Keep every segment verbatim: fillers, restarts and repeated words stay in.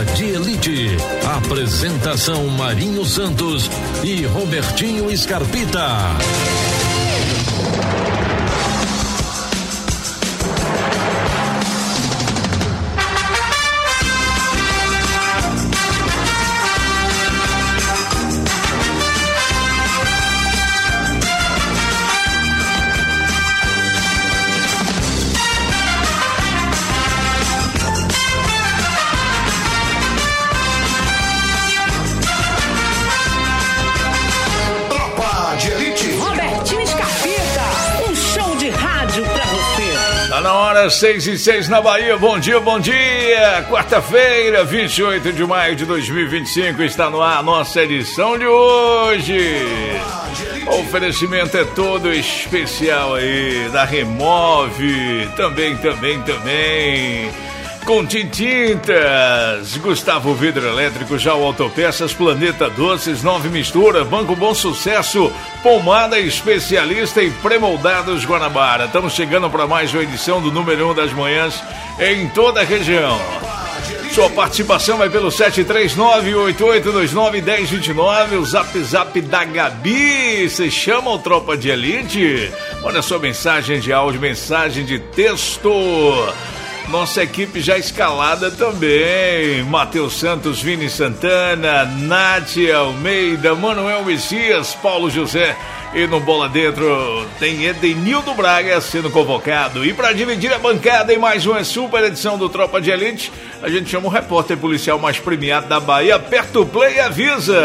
Tropa de Elite. Apresentação Marinho Santos e Robertinho Scarpita. Na hora, seis e seis na Bahia, bom dia, bom dia, quarta-feira, vinte e oito de maio de dois mil e vinte e cinco, está no ar a nossa edição de hoje. O oferecimento é todo especial aí, da Remove, também, também, também, Contintintas, Gustavo Vidro Elétrico, Jau Autopeças, Planeta Doces, Nove Mistura, Banco Bom Sucesso, Pomada Especialista e Premoldados Guanabara. Estamos chegando para mais uma edição do número um das manhãs em toda a região. Sua participação vai pelo sete três nove, oito oito dois nove, um zero dois nove, o zap zap da Gabi. Você chama o Tropa de Elite? Manda sua mensagem de áudio, mensagem de texto. Nossa equipe já escalada também. Matheus Santos, Vini Santana, Nátia Almeida, Manuel Messias, Paulo José. E no Bola Dentro tem Edenildo Braga sendo convocado. E para dividir a bancada em mais uma super edição do Tropa de Elite, a gente chama o repórter policial mais premiado da Bahia. Aperta o play e avisa.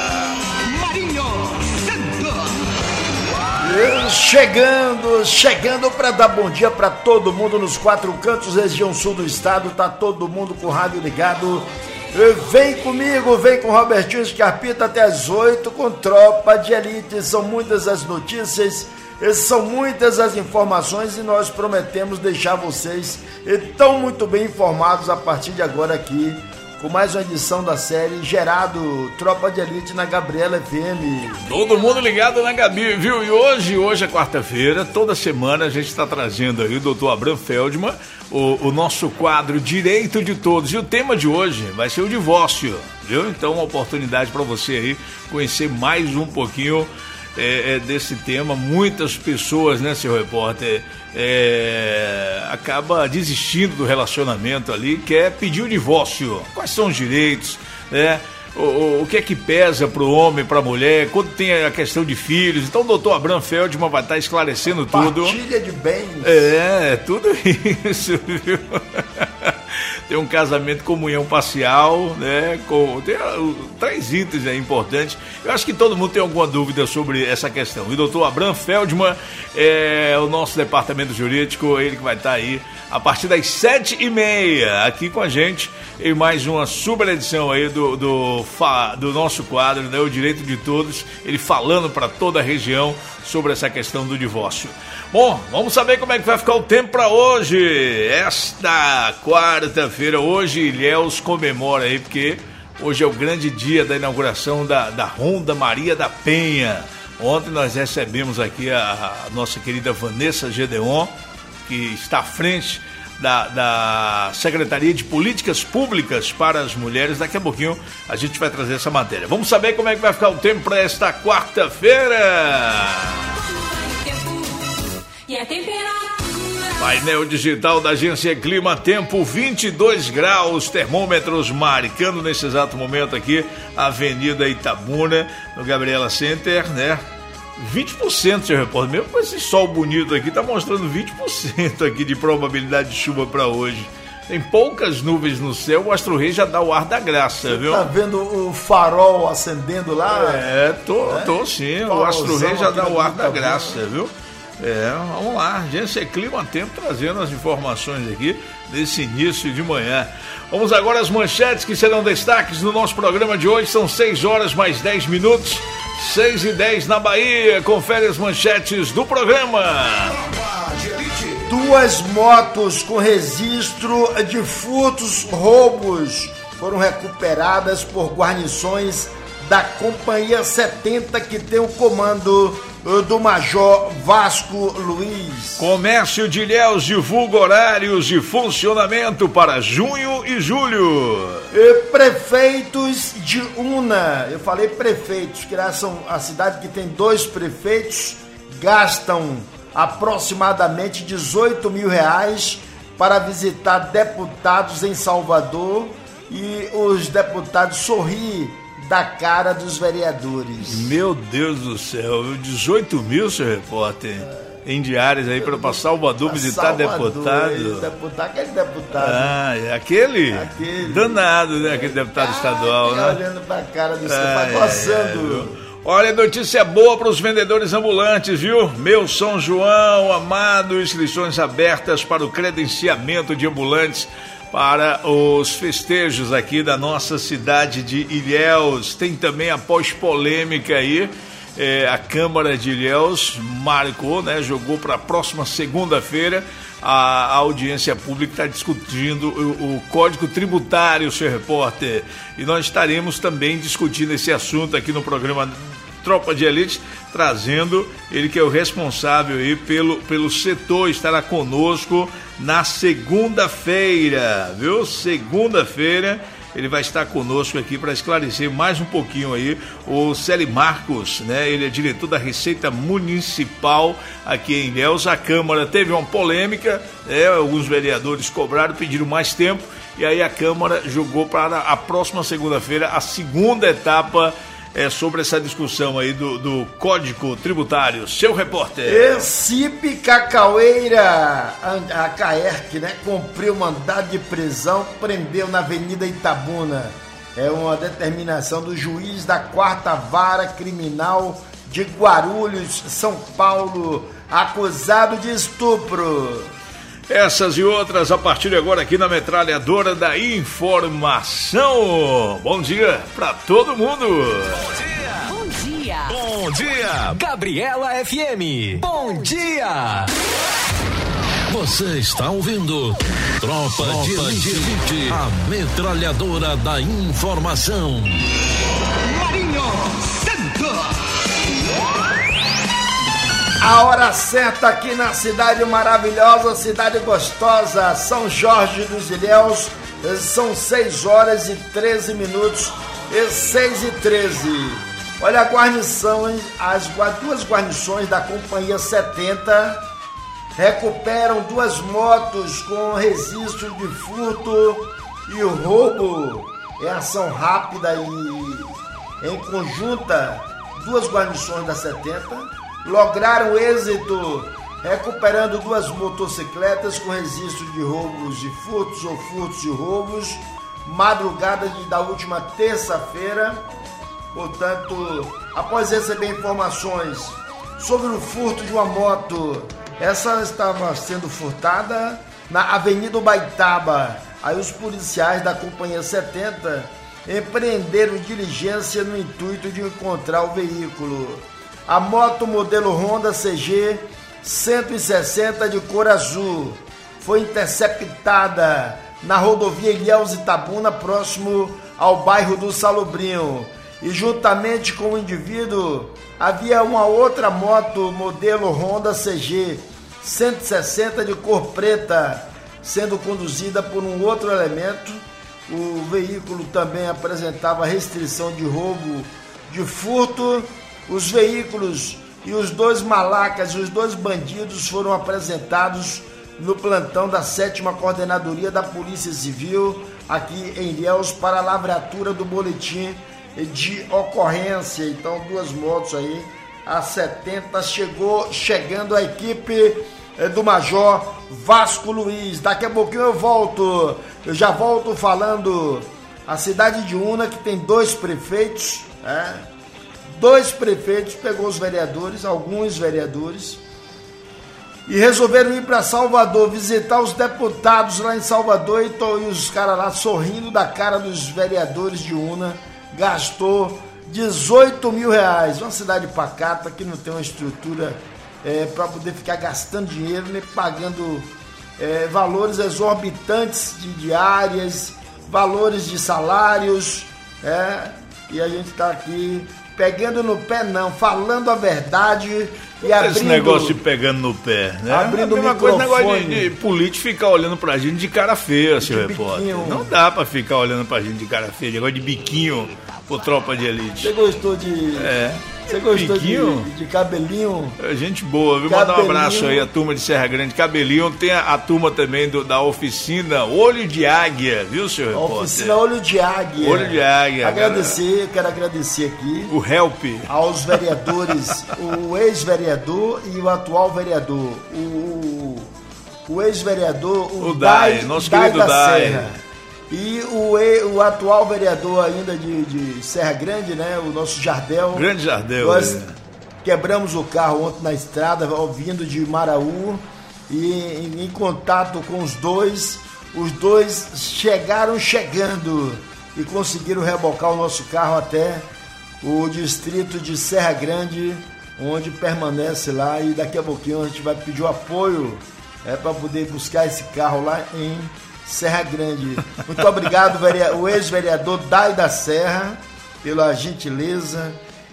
Chegando, chegando para dar bom dia para todo mundo nos quatro cantos, região sul do estado, tá todo mundo com o rádio ligado. Vem comigo, vem com Robertinho Scarpita até as oito com Tropa de Elite. São muitas as notícias, são muitas as informações e nós prometemos deixar vocês tão muito bem informados a partir de agora aqui com mais uma edição da série Gerado Tropa de Elite na Gabriela F M. Todo mundo ligado na Gabi, viu? E hoje, hoje é quarta-feira, toda semana a gente está trazendo aí o doutor Abraham Feldman, o, o nosso quadro Direito de Todos. E o tema de hoje vai ser o divórcio, viu? Então, uma oportunidade para você aí conhecer mais um pouquinho é, é, desse tema. Muitas pessoas, né, seu repórter, É, acaba desistindo do relacionamento ali, quer pedir o divórcio. Quais são os direitos, né? O, o, o que é que pesa para o homem, para a mulher, quando tem a questão de filhos. Então o doutor Abraham Feldman vai estar esclarecendo tudo. Partilha de bens. É, tudo isso, viu? Tem um casamento, comunhão parcial, né? Com, tem uh, três itens aí importantes. Eu acho que todo mundo tem alguma dúvida sobre essa questão. E o doutor Abraham Feldman é o nosso departamento jurídico, ele que vai estar aí a partir das sete e meia aqui com a gente em mais uma super edição aí do, do, do nosso quadro, né? O Direito de Todos, ele falando para toda a região sobre essa questão do divórcio. Bom, vamos saber como é que vai ficar o tempo para hoje. Esta quarta-feira, hoje Ilhéus comemora aí, porque hoje é o grande dia da inauguração da, da Ronda Maria da Penha. Ontem nós recebemos aqui a, a nossa querida Vanessa Gedeon, que está à frente da, da Secretaria de Políticas Públicas para as Mulheres. Daqui a pouquinho a gente vai trazer essa matéria. Vamos saber como é que vai ficar o tempo para esta quarta-feira. E a temperatura... Painel digital da Agência Clima Tempo, vinte e dois graus, termômetros marcando nesse exato momento aqui, Avenida Itabuna, no Gabriela Center, né? vinte por cento, seu repórter, mesmo com esse sol bonito aqui, tá mostrando vinte por cento aqui de probabilidade de chuva para hoje. Tem poucas nuvens no céu, o Astro Rei já dá o ar da graça, Você viu? Tá vendo o farol acendendo lá? É, tô, é? tô sim, Farolzão, o Astro Rei já dá o ar da graça, né? viu? É, vamos lá, Agência Clima Tempo trazendo as informações aqui nesse início de manhã. Vamos agora às manchetes que serão destaques no nosso programa de hoje. São seis horas mais dez minutos, seis e dez na Bahia. Confere as manchetes do programa. Duas motos com registro de furtos, roubos foram recuperadas por guarnições da Companhia setenta, que tem o comando do Major Vasco Luiz. Comércio de Ilhéus divulga horários de funcionamento para junho e julho. E prefeitos de Una, eu falei prefeitos, que são a cidade que tem dois prefeitos, gastam aproximadamente dezoito mil reais para visitar deputados em Salvador e os deputados sorriem da cara dos vereadores. Meu Deus do céu, dezoito mil, seu repórter, em diárias aí para Salvador pra visitar Salvador, deputado. deputado. Aquele deputado. Ah, é aquele? Aquele. Danado, né? Aquele deputado ah, estadual, né? Olhando pra cara do céu, tá gostando. É. Olha, notícia boa para os vendedores ambulantes, viu? Meu São João, amado, inscrições abertas para o credenciamento de ambulantes para os festejos aqui da nossa cidade de Ilhéus. Tem também a pós-polêmica aí, é, a Câmara de Ilhéus marcou, né? Jogou para a próxima segunda-feira. A, a audiência pública está discutindo o, o Código Tributário, seu repórter, e nós estaremos também discutindo esse assunto aqui no programa Tropa de Elite, trazendo ele que é o responsável aí pelo, pelo setor, estará conosco na segunda-feira, viu? Segunda-feira ele vai estar conosco aqui para esclarecer mais um pouquinho aí. O Célio Marcos, né? Ele é diretor da Receita Municipal aqui em Ilhéus. A Câmara teve uma polêmica, né? Alguns vereadores cobraram, pediram mais tempo, e aí a Câmara jogou para a próxima segunda-feira a segunda etapa é, sobre essa discussão aí do, do Código Tributário. Seu repórter. Ecipe Cacaueira, a Caerc, né, cumpriu mandado de prisão, prendeu na Avenida Itabuna. É uma determinação do juiz da quarta Vara Criminal de Guarulhos, São Paulo, acusado de estupro. Essas e outras a partir de agora aqui na Metralhadora da Informação. Bom dia pra todo mundo. Bom dia. Bom dia. Bom dia. Gabriela F M. Bom dia. Você está ouvindo Tropa, Tropa de Elite, a Metralhadora da Informação. Marinho Santos. A hora certa aqui na cidade maravilhosa, cidade gostosa, São Jorge dos Ilhéus, são seis horas e treze minutos, e seis e treze. Olha a guarnição, hein? As duas guarnições da Companhia setenta recuperam duas motos com registro de furto e roubo. É ação rápida e em conjunta, duas guarnições da setenta lograram êxito recuperando duas motocicletas com registro de roubos e furtos ou furtos e roubos, madrugada de, da última terça-feira. Portanto, após receber informações sobre o furto de uma moto, essa estava sendo furtada na Avenida Ubaitaba. Aí os policiais da Companhia setenta empreenderam diligência no intuito de encontrar o veículo. A moto modelo Honda C G cento e sessenta de cor azul foi interceptada na rodovia Ilhéus Itabuna, próximo ao bairro do Salobrinho. E juntamente com o indivíduo havia uma outra moto modelo Honda C G cento e sessenta de cor preta, sendo conduzida por um outro elemento. O veículo também apresentava restrição de roubo, de furto. Os veículos e os dois malacas e os dois bandidos foram apresentados no plantão da sétima Coordenadoria da Polícia Civil aqui em Ilhéus para a lavratura do boletim de ocorrência. Então, duas motos aí, a setenta chegou, chegando a equipe do Major Vasco Luiz. Daqui a pouquinho eu volto, eu já volto falando a cidade de Una, que tem dois prefeitos, né? Dois prefeitos, pegou os vereadores, alguns vereadores, e resolveram ir para Salvador, visitar os deputados lá em Salvador, e, tô, e os caras lá sorrindo da cara dos vereadores de Una. Gastou dezoito mil reais, uma cidade pacata que não tem uma estrutura é, para poder ficar gastando dinheiro, nem pagando é, valores exorbitantes de diárias, valores de salários, é, e a gente está aqui pegando no pé não, falando a verdade e abrindo... Esse negócio de pegando no pé, né? Abrindo a mesma o coisa, microfone. negócio de, de político ficar olhando pra gente de cara feia, seu repórter. Biquinho. Não dá pra ficar olhando pra gente de cara feia, negócio de biquinho por tropa de elite. Você gostou de... É. Você gostou de, Biquinho? de cabelinho? É gente boa, viu? Mandar um abraço aí à turma de Serra Grande, Cabelinho. Tem a, a turma também do, da oficina Olho de Águia, viu, senhor A repórter? oficina Olho de Águia. Olho de Águia. Agradecer, eu quero agradecer aqui O Help. aos vereadores, o ex-vereador e o atual vereador. O, o ex-vereador, o, O Dai, nosso querido da Dai. Serra. E o, e- o atual vereador ainda de, de Serra Grande, né? O nosso Jardel. Grande Jardel. Nós é. quebramos o carro ontem na estrada, vindo de Maraú, e em, em contato com os dois, os dois chegaram chegando e conseguiram rebocar o nosso carro até o distrito de Serra Grande, onde permanece lá, e daqui a pouquinho a gente vai pedir o apoio é, para poder buscar esse carro lá em Serra Grande. Muito obrigado, verea- o ex-vereador Dai da Serra, pela gentileza,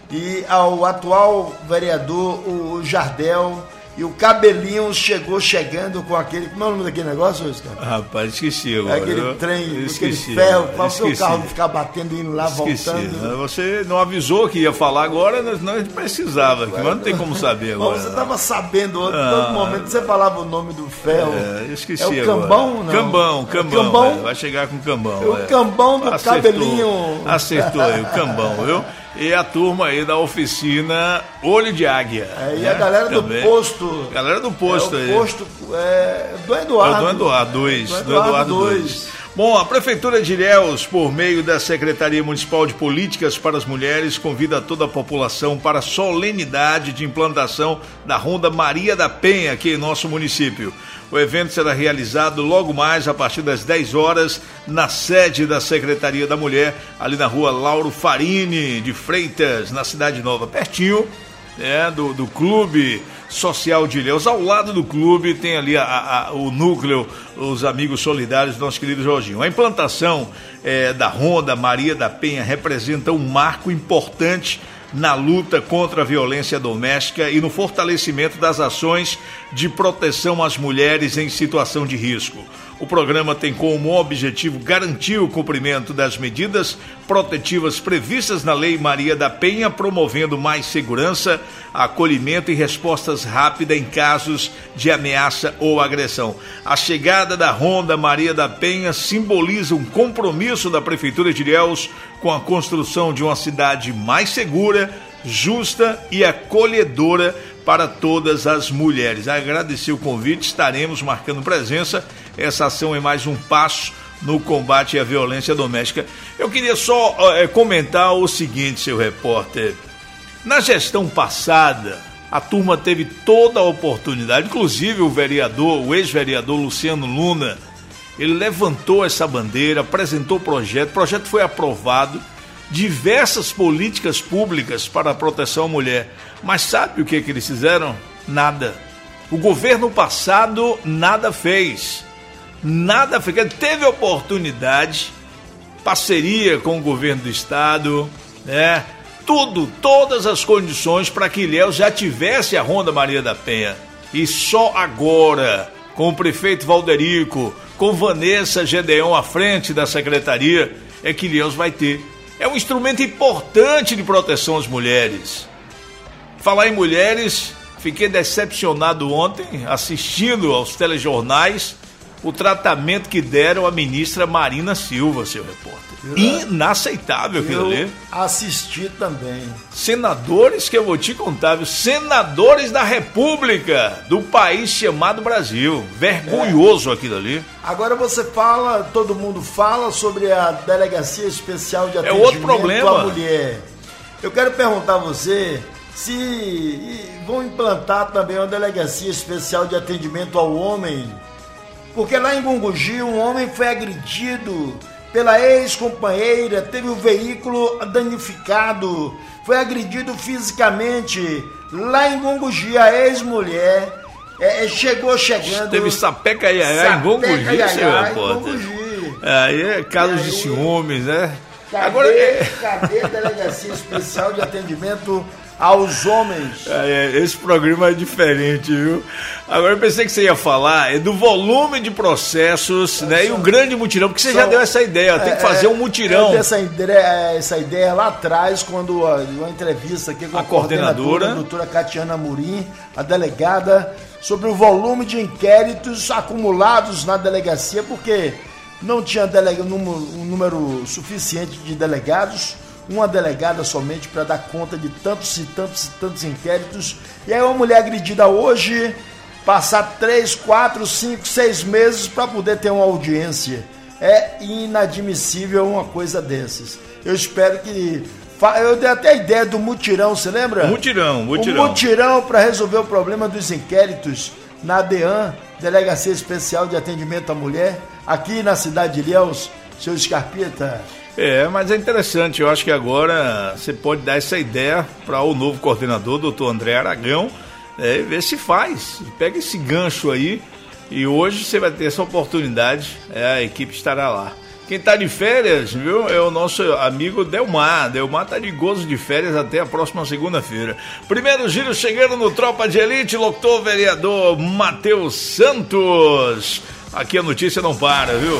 e ao atual vereador, o Jardel, e o Cabelinho chegou chegando com aquele... Como é o nome daquele negócio, Oscar? Rapaz, esqueci É agora. aquele eu- trem, eu aquele esqueci, ferro, eu para o seu esqueci. carro não ficar batendo, indo lá, Esqueci. voltando. Você não avisou que ia falar agora, nós não a gente precisava, mas não tem como saber agora. Mas você estava sabendo, outro, Ah. todo momento você falava o nome do ferro. É, eu esqueci É o agora. Cambão, não? Cambão, É o Cambão. Cambão? é, vai chegar com Cambão. É o é. Cambão do Acertou, Cabelinho. Acertou aí, o Cambão, viu? E a turma aí da oficina Olho de Águia. É, e né? a galera Também. do posto. Galera do posto é o aí. posto é, do É Eduardo. o do Eduardo dois. Do Do Eduardo dois. dois. Bom, a Prefeitura de Ilhéus, por meio da Secretaria Municipal de Políticas para as Mulheres, convida toda a população para a solenidade de implantação da Ronda Maria da Penha aqui em nosso município. O evento será realizado logo mais a partir das dez horas na sede da Secretaria da Mulher, ali na rua Lauro Farini de Freitas, na Cidade Nova, pertinho é, do, do Clube Social de Ilhéus. Ao lado do clube tem ali a, a, o núcleo, os amigos solidários do nosso querido Jorginho. A implantação é, da Ronda Maria da Penha representa um marco importante na luta contra a violência doméstica e no fortalecimento das ações de proteção às mulheres em situação de risco. O programa tem como objetivo garantir o cumprimento das medidas protetivas previstas na Lei Maria da Penha, promovendo mais segurança, acolhimento e respostas rápidas em casos de ameaça ou agressão. A chegada da Ronda Maria da Penha simboliza um compromisso da Prefeitura de Ilhéus com a construção de uma cidade mais segura, justa e acolhedora para todas as mulheres. Agradecer o convite, estaremos marcando presença. Essa ação é mais um passo no combate à violência doméstica. Eu queria só é, comentar o seguinte, seu repórter. Na gestão passada, a turma teve toda a oportunidade, inclusive o vereador, o ex-vereador Luciano Luna, ele levantou essa bandeira, apresentou o projeto, o projeto foi aprovado, diversas políticas públicas para a proteção à mulher. Mas sabe o que, que eles fizeram? Nada. O governo passado nada fez. Nada fez. Teve oportunidade, parceria com o governo do estado, né? Tudo, todas as condições para que Ilhéus já tivesse a Ronda Maria da Penha. E só agora, com o prefeito Valderico, com Vanessa Gedeon à frente da secretaria, é que Ilhéus vai ter. É um instrumento importante de proteção às mulheres. Falar em mulheres, fiquei decepcionado ontem, assistindo aos telejornais, o tratamento que deram à ministra Marina Silva, seu repórter. Inaceitável aquilo ali. Eu assisti também. Senadores que eu vou te contar, viu? Senadores da República, do país chamado Brasil. Vergonhoso é. aquilo ali. Agora você fala, todo mundo fala sobre a Delegacia Especial de Atendimento é outro problema. à Mulher. Eu quero perguntar a você se vão implantar também uma Delegacia Especial de Atendimento ao Homem. Porque lá em Gunguji, um homem foi agredido pela ex-companheira, teve o veículo danificado, foi agredido fisicamente. Lá em Gunguji, a ex-mulher é, chegou chegando... Teve sapeca iaiá em Gunguji, seu repórter. Aí é casos de ciúmes, né? Cadê, Agora, é... cadê a Delegacia Especial de Atendimento aos Homens? É, esse programa é diferente, viu? Agora eu pensei que você ia falar é do volume de processos, é, né? São, e o grande mutirão, porque você são, já deu essa ideia, tem é, que fazer um mutirão. Eu dei essa ideia, essa ideia lá atrás, quando uma entrevista aqui com a, a coordenadora, a doutora Catiana Murim, a delegada, sobre o volume de inquéritos acumulados na delegacia, porque não tinha delega, um, número, um número suficiente de delegados, uma delegada somente para dar conta de tantos e tantos e tantos inquéritos. E aí uma mulher agredida hoje, passar três, quatro, cinco, seis meses para poder ter uma audiência. É inadmissível uma coisa dessas. Eu espero que... Eu dei até a ideia do mutirão, você lembra? Mutirão, mutirão. O mutirão para resolver o problema dos inquéritos na DEAN, Delegacia Especial de Atendimento à Mulher, aqui na cidade de Ilhéus, seu Scarpita. É, mas é interessante, eu acho que agora você pode dar essa ideia para o novo coordenador, doutor André Aragão, é, e ver se faz. Pega esse gancho aí e hoje você vai ter essa oportunidade, é, a equipe estará lá. Quem está de férias, viu, é o nosso amigo Delmar. Delmar está de gozo de férias até a próxima segunda-feira. Primeiro giro chegando no Tropa de Elite, locutor vereador Matheus Santos. Aqui a notícia não para, viu?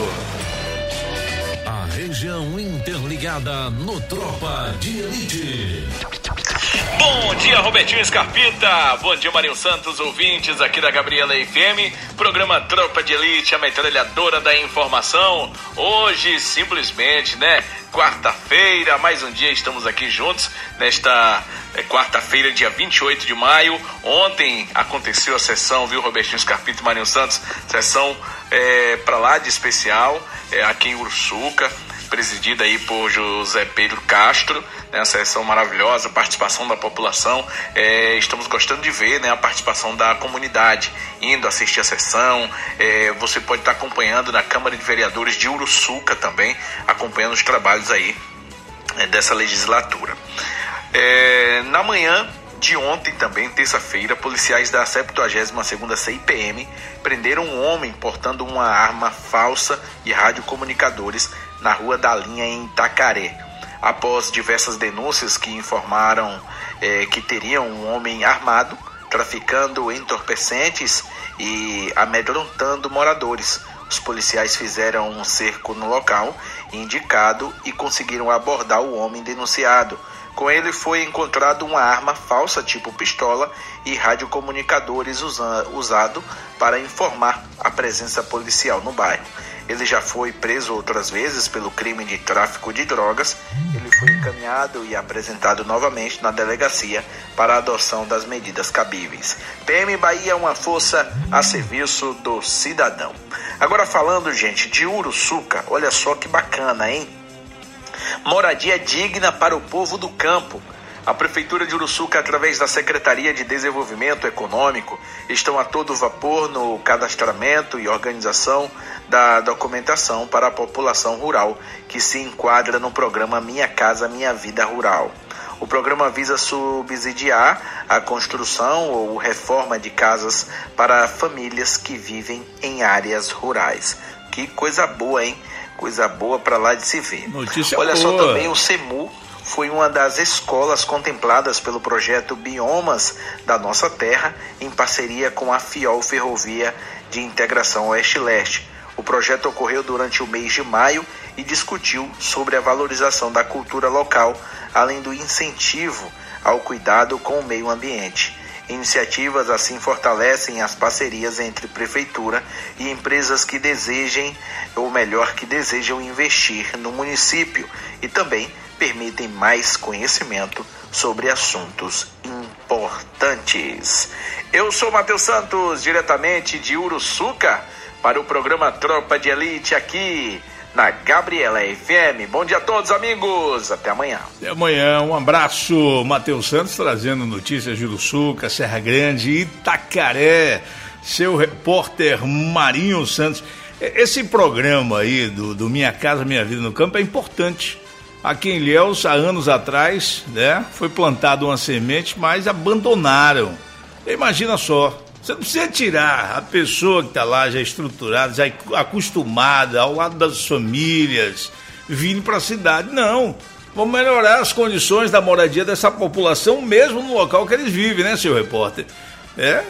A região interligada no Tropa de Elite. Bom dia, Robertinho Scarpita. Bom dia, Marinho Santos, ouvintes aqui da Gabriela F M. Programa Tropa de Elite, a metralhadora da informação. Hoje, simplesmente, né? Quarta-feira, mais um dia estamos aqui juntos nesta é, quarta-feira, dia vinte e oito de maio. Ontem aconteceu a sessão, viu, Robertinho Scarpita e Marinho Santos? Sessão é, pra lá de especial, é, aqui em Uruçuca, presidida aí por José Pedro Castro, né, uma sessão maravilhosa, participação da população, é, estamos gostando de ver, né, a participação da comunidade, indo assistir a sessão, é, você pode estar acompanhando na Câmara de Vereadores de Uruçuca também, acompanhando os trabalhos aí é, dessa legislatura. É, na manhã de ontem também, terça-feira, policiais da septuagésima segunda C I P M prenderam um homem portando uma arma falsa e radiocomunicadores na Rua da Linha, em Itacaré. Após diversas denúncias que informaram eh, que teriam um homem armado, traficando entorpecentes e amedrontando moradores. Os policiais fizeram um cerco no local indicado e conseguiram abordar o homem denunciado. Com ele foi encontrado uma arma falsa tipo pistola e radiocomunicadores usa- usado para informar a presença policial no bairro. Ele já foi preso outras vezes pelo crime de tráfico de drogas. Ele foi encaminhado e apresentado novamente na delegacia para a adoção das medidas cabíveis. P M Bahia é uma força a serviço do cidadão. Agora falando, gente, de Uruçuca, olha só que bacana, hein? Moradia digna para o povo do campo. A Prefeitura de Uruçuca, através da Secretaria de Desenvolvimento Econômico, estão a todo vapor no cadastramento e organização da documentação para a população rural, que se enquadra no programa Minha Casa Minha Vida Rural. O programa visa subsidiar a construção ou reforma de casas para famílias que vivem em áreas rurais. Que coisa boa, hein? Coisa boa para lá de se ver. Notícia Olha boa. só, também o SEMU foi uma das escolas contempladas pelo projeto Biomas da Nossa Terra, em parceria com a FIOL Ferrovia de Integração Oeste-Leste. O projeto ocorreu durante o mês de maio e discutiu sobre a valorização da cultura local, além do incentivo ao cuidado com o meio ambiente. Iniciativas assim fortalecem as parcerias entre prefeitura e empresas que desejem, ou melhor, que desejam investir no município, e também permitem mais conhecimento sobre assuntos importantes. Eu sou Matheus Santos, diretamente de Uruçuca, para o programa Tropa de Elite aqui na Gabriela F M. Bom dia a todos, amigos. Até amanhã. Até amanhã. Um abraço. Matheus Santos trazendo notícias de Uruçuca, Serra Grande, Itacaré. Seu repórter Marinho Santos. Esse programa aí do, do Minha Casa Minha Vida no Campo é importante. Aqui em Ilhéus, há anos atrás, né, foi plantada uma semente, mas abandonaram. Imagina só. Você não precisa tirar a pessoa que está lá já estruturada, já acostumada, ao lado das famílias, virem para a cidade. Não. Vamos melhorar as condições da moradia dessa população, mesmo no local que eles vivem, né, senhor repórter? É,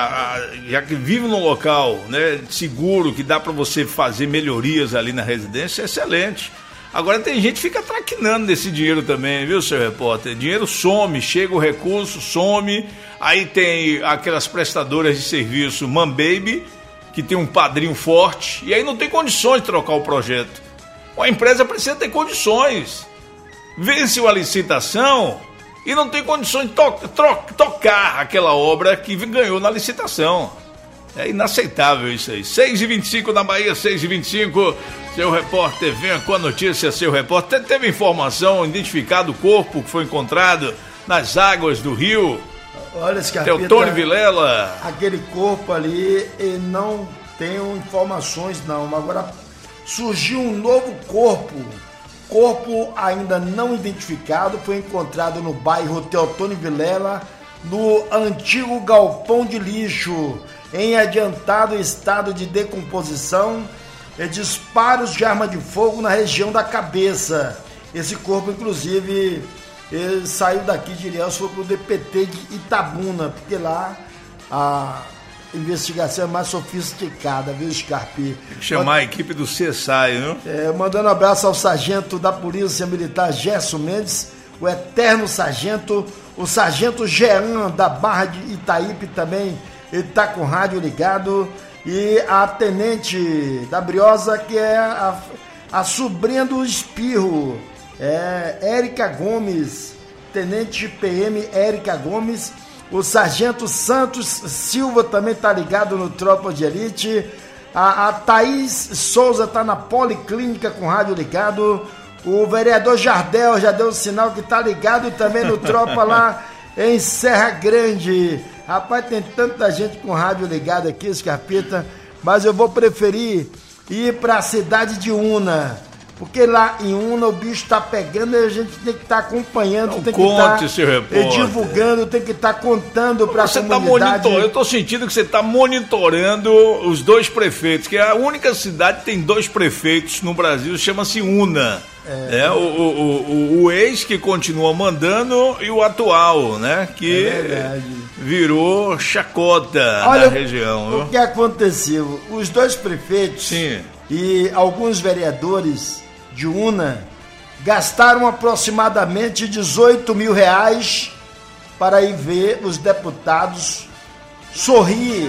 já que vive num local, né, seguro, que dá para você fazer melhorias ali na residência, é excelente. Agora tem gente que fica traquinando desse dinheiro também, viu, senhor repórter? Dinheiro some, chega o recurso, some, aí tem aquelas prestadoras de serviço Manbaby, que tem um padrinho forte, e aí não tem condições de trocar o projeto. A empresa precisa ter condições. Vence a licitação e não tem condições de to- to- tocar aquela obra que ganhou na licitação. É inaceitável isso aí. seis e vinte e cinco na Bahia, seis e vinte e cinco. Seu repórter, venha com a notícia, seu repórter. Teve informação, identificado o corpo que foi encontrado nas águas do rio. Olha, Scarpeta, Teotônio Vilela. Aquele corpo ali, não tenho informações não. Agora surgiu um novo corpo. Corpo ainda não identificado, foi encontrado no bairro Teotônio Vilela, no antigo galpão de lixo, em adiantado estado de decomposição, e disparos de arma de fogo na região da cabeça. Esse corpo, inclusive, ele saiu daqui de Ilhéus, foi para o D P T de Itabuna, porque lá a investigação é mais sofisticada, viu, Scarpi? Tem que chamar a equipe do C S I, viu? É, mandando um abraço ao sargento da Polícia Militar Gerson Mendes, o eterno sargento, o sargento Jean da Barra de Itaípe também, ele tá com o rádio ligado, e a tenente da Briosa, que é a, a sobrinha do Espirro, é Érica Gomes, tenente P M Érica Gomes. O sargento Santos Silva também tá ligado no Tropa de Elite. A, a Thaís Souza tá na Policlínica com rádio ligado. O vereador Jardel já deu o sinal que tá ligado também no Tropa lá em Serra Grande. Rapaz, tem tanta gente com rádio ligado aqui, Scarpeta, mas eu vou preferir ir para a cidade de Una. Porque lá em Una o bicho tá pegando e a gente tem que estar tá acompanhando, Não tem conte, que estar tá divulgando, tem que estar tá contando para a comunidade. Tá monitor... Eu tô sentindo que você está monitorando os dois prefeitos, que é a única cidade que tem dois prefeitos no Brasil, chama-se Una. É, é o, o, o, o ex que continua mandando e o atual, né? Que é virou chacota. Olha, na região. O viu? que aconteceu? Os dois prefeitos Sim. e alguns vereadores de Una gastaram aproximadamente dezoito mil reais para ir ver os deputados sorrir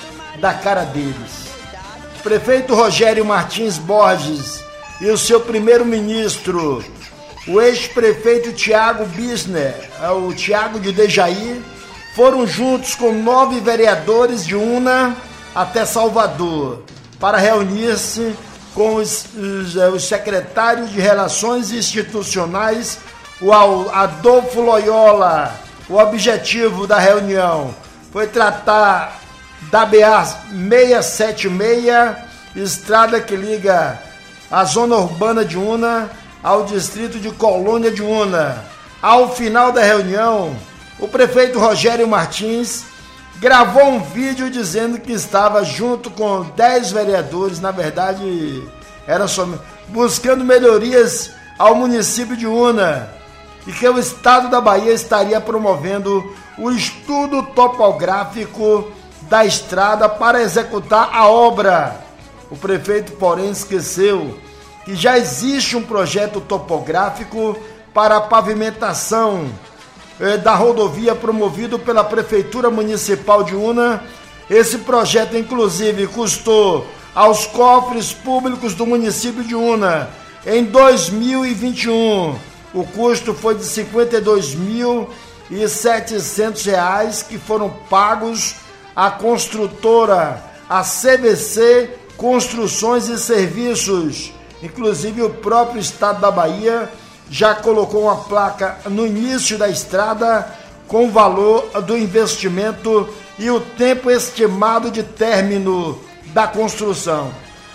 da cara deles. O prefeito Rogério Martins Borges e o seu primeiro-ministro, o ex-prefeito Tiago Bissner, o Tiago de Dejaí, foram juntos com nove vereadores de Una até Salvador para reunir-se com os, os, os secretários de Relações Institucionais, o Adolfo Loyola. O objetivo da reunião foi tratar da B A seiscentos e setenta e seis, estrada que liga a zona urbana de Una ao distrito de Colônia de Una. Ao final da reunião, o prefeito Rogério Martins gravou um vídeo dizendo que estava junto com dez vereadores, na verdade, era só buscando melhorias ao município de Una, e que o estado da Bahia estaria promovendo o estudo topográfico da estrada para executar a obra. O prefeito, porém, esqueceu que já existe um projeto topográfico para a pavimentação da rodovia promovido pela Prefeitura Municipal de Una. Esse projeto, inclusive, custou aos cofres públicos do município de Una, em dois mil e vinte e um, o custo foi de cinquenta e dois mil e setecentos reais, que foram pagos à construtora, a C V C Construções e Serviços. Inclusive, o próprio estado da Bahia já colocou uma placa no início da estrada com o valor do investimento e o tempo estimado de término da construção.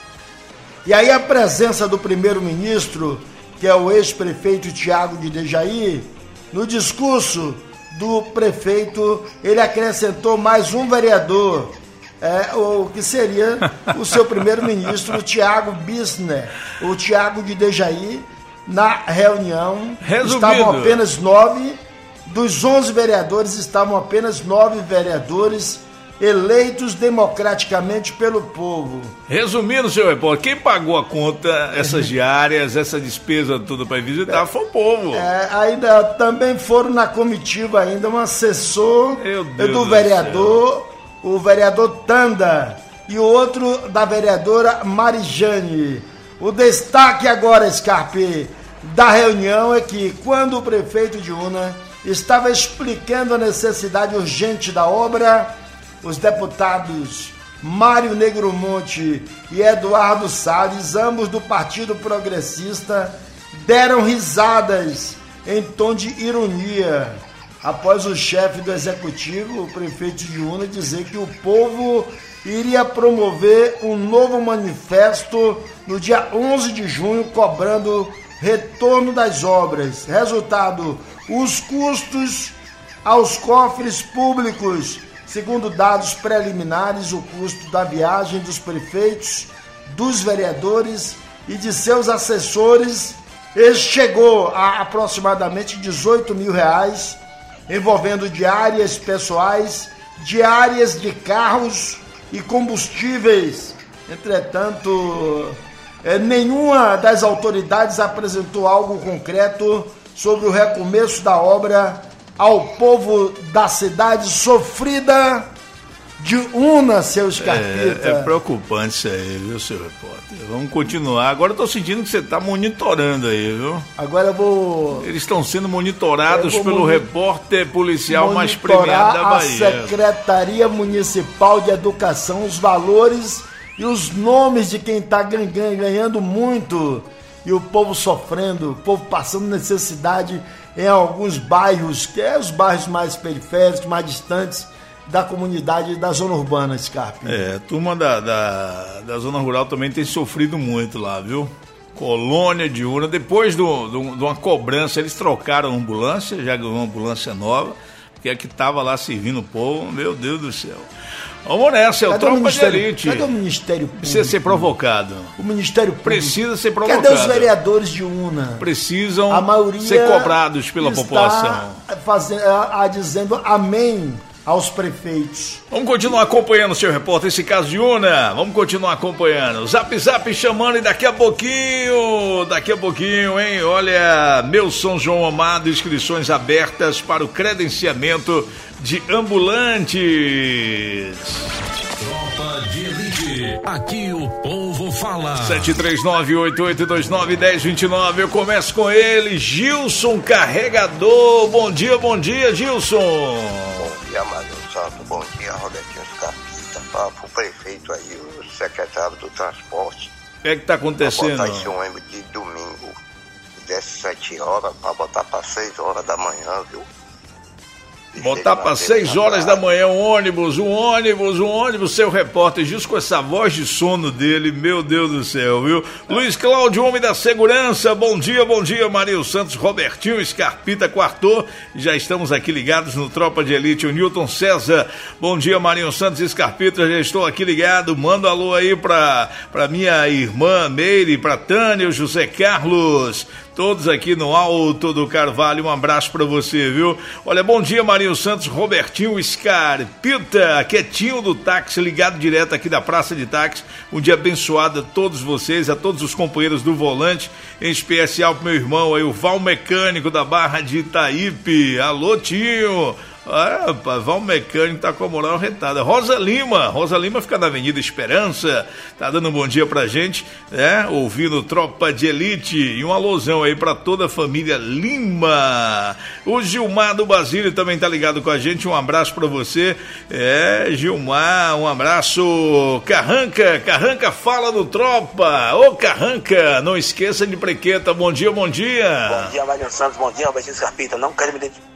E aí a presença do primeiro-ministro, que é o ex-prefeito Tiago de Dejaí, no discurso do prefeito, ele acrescentou mais um vereador, é, o que seria o seu primeiro-ministro, o Tiago Bissner, o Tiago de Dejaí, na reunião. Resumido. Estavam apenas nove, dos onze vereadores, estavam apenas nove vereadores eleitos democraticamente pelo povo. Resumindo, senhor repórter, quem pagou a conta, essas diárias, essa despesa toda para visitar, é, foi o povo. É, ainda também foram na comitiva ainda um assessor do, do vereador, céu. o vereador Tanda, e o outro da vereadora Marijane. O destaque agora, Scarpe, da reunião é que quando o prefeito de Una estava explicando a necessidade urgente da obra, os deputados Mário Negromonte e Eduardo Salles, ambos do Partido Progressista, deram risadas em tom de ironia, após o chefe do executivo, o prefeito de Una, dizer que o povo iria promover um novo manifesto no dia onze de junho, cobrando retorno das obras. Resultado, os custos aos cofres públicos. Segundo dados preliminares, o custo da viagem dos prefeitos, dos vereadores e de seus assessores chegou a aproximadamente dezoito mil reais, envolvendo diárias pessoais, diárias de carros e combustíveis. Entretanto, nenhuma das autoridades apresentou algo concreto sobre o recomeço da obra ao povo da cidade sofrida de Una, seu Scarpita. É, é preocupante isso aí, viu, seu repórter? Vamos continuar. Agora eu tô sentindo que você tá monitorando aí, viu? Agora eu vou... Eles estão sendo monitorados pelo moni... repórter policial mais premiado da Bahia. A Secretaria Municipal de Educação, os valores e os nomes de quem tá ganhando muito e o povo sofrendo, o povo passando necessidade em alguns bairros, que é os bairros mais periféricos, mais distantes da comunidade da zona urbana, Scarpe. É, a turma da, da, da zona rural também tem sofrido muito lá, viu? Colônia de Una, depois do, do, de uma cobrança, eles trocaram a ambulância, já ganhou uma ambulância nova, porque é que estava lá servindo o povo, meu Deus do céu. Vamos nessa, é o Tropa de Elite. Cadê o Ministério Público? Precisa ser provocado. O Ministério Público. Precisa ser provocado. Cadê os vereadores de Una? Precisam a maioria ser cobrados pela está população. Fazendo, a, a, dizendo amém aos prefeitos. Vamos continuar acompanhando, senhor repórter, esse caso de Una. Vamos continuar acompanhando. Zap Zap chamando e daqui a pouquinho, daqui a pouquinho, hein? Olha, meu São João amado, inscrições abertas para o credenciamento de ambulantes. Tropa de Elite, aqui o povo fala. sete três nove, oito oito dois nove, um zero dois nove, eu começo com ele, Gilson Carregador. Bom dia, bom dia, Gilson. Bom dia, Mário Santos, bom dia, Robertinho Scarpita. Fala pro prefeito aí, o secretário do transporte. O que é que tá acontecendo? Pra botar esse ônibus de domingo, desse sete horas, pra botar pra seis horas da manhã, viu? Botar para seis horas da manhã um ônibus, um ônibus, um ônibus, seu repórter, justo com essa voz de sono dele, meu Deus do céu, viu? Luiz Cláudio, homem da segurança, bom dia, bom dia, Marinho Santos, Robertinho, Scarpita, Quartor, já estamos aqui ligados no Tropa de Elite, o Newton César, bom dia, Marinho Santos e Scarpita, já estou aqui ligado, manda um alô aí pra, pra minha irmã Meire, pra Tânia, o José Carlos, todos aqui no Alto do Carvalho, um abraço pra você, viu? Olha, bom dia, Marinho Santos, Robertinho, Scarpita, quietinho do táxi, ligado direto aqui da Praça de Táxi, um dia abençoado a todos vocês, a todos os companheiros do volante, em especial pro meu irmão aí, o Val Mecânico da Barra de Itaípe, alô, tio! Ah, rapaz, Val Mecânico tá com a moral retada. Rosa Lima, Rosa Lima fica na Avenida Esperança, tá dando um bom dia pra gente, né? Ouvindo Tropa de Elite e um alusão aí pra toda a família Lima. O Gilmar do Basílio também tá ligado com a gente, um abraço pra você. É, Gilmar, um abraço. Carranca, Carranca fala do Tropa. Ô Carranca, não esqueça de Prequeta, bom dia, bom dia. Bom dia, Mário Santos, bom dia, Robertinho Scarpita, não quero me identificar.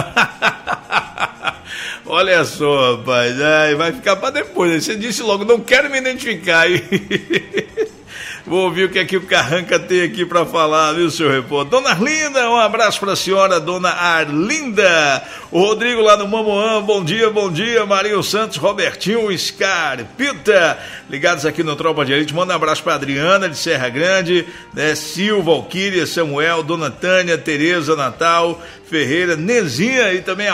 Olha só, rapaz, ai, vai ficar para depois. Você disse logo, não quero me identificar. Vou ouvir o que é que o Carranca tem aqui para falar, viu, seu repórter? Dona Arlinda, um abraço para a senhora, Dona Arlinda. O Rodrigo lá no Mamoã, bom dia, bom dia. Marinho Santos, Robertinho, Scarpita, ligados aqui no Tropa de Elite. Manda um abraço para Adriana de Serra Grande, né? Sil, Valquíria, Samuel, Dona Tânia, Tereza, Natal, Ferreira, Nezinha e também a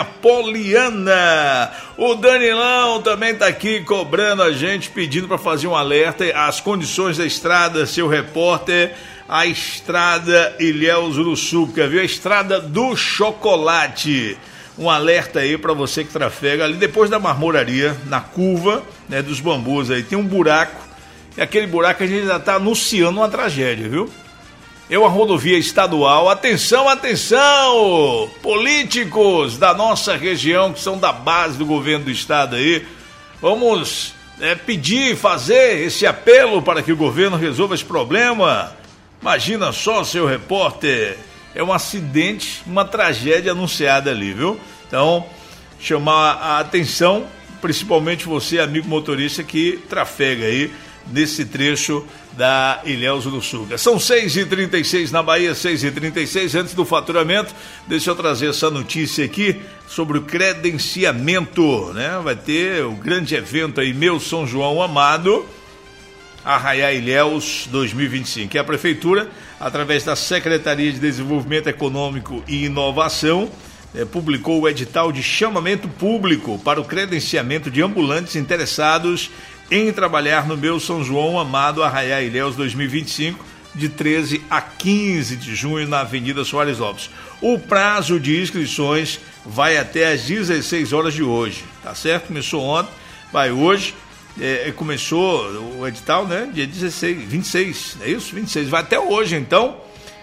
Poliana. O Danilão também tá aqui cobrando a gente, pedindo para fazer um alerta. As condições da estrada, seu repórter, a estrada Ilhéus Uruçuca, viu? A estrada do chocolate. Um alerta aí para você que trafega ali depois da marmoraria, na curva, né, dos bambus aí. Tem um buraco, e aquele buraco a gente já tá anunciando uma tragédia, viu? É uma rodovia estadual. Atenção, atenção! Políticos da nossa região, que são da base do governo do estado aí, vamos é, pedir, fazer esse apelo para que o governo resolva esse problema. Imagina só, seu repórter, é um acidente, uma tragédia anunciada ali, viu? Então, chamar a atenção, principalmente você, amigo motorista, que trafega aí nesse trecho da Ilhéus Uruçuca. São seis e trinta e seis na Bahia, seis e trinta e seis. Antes do faturamento, deixa eu trazer essa notícia aqui sobre o credenciamento, né? Vai ter o grande evento aí, Meu São João Amado, Arraiá Ilhéus dois mil e vinte e cinco, que a Prefeitura, através da Secretaria de Desenvolvimento Econômico e Inovação, eh, publicou o edital de chamamento público para o credenciamento de ambulantes interessados em trabalhar no Meu São João Amado Arraiá Ilhéus dois mil e vinte e cinco, de treze a quinze de junho, na Avenida Soares Lopes. O prazo de inscrições vai até às dezesseis horas de hoje, tá certo? Começou ontem, vai hoje, é, começou o edital, né? Dia dezesseis, vinte e seis, é isso? vinte e seis, vai até hoje então,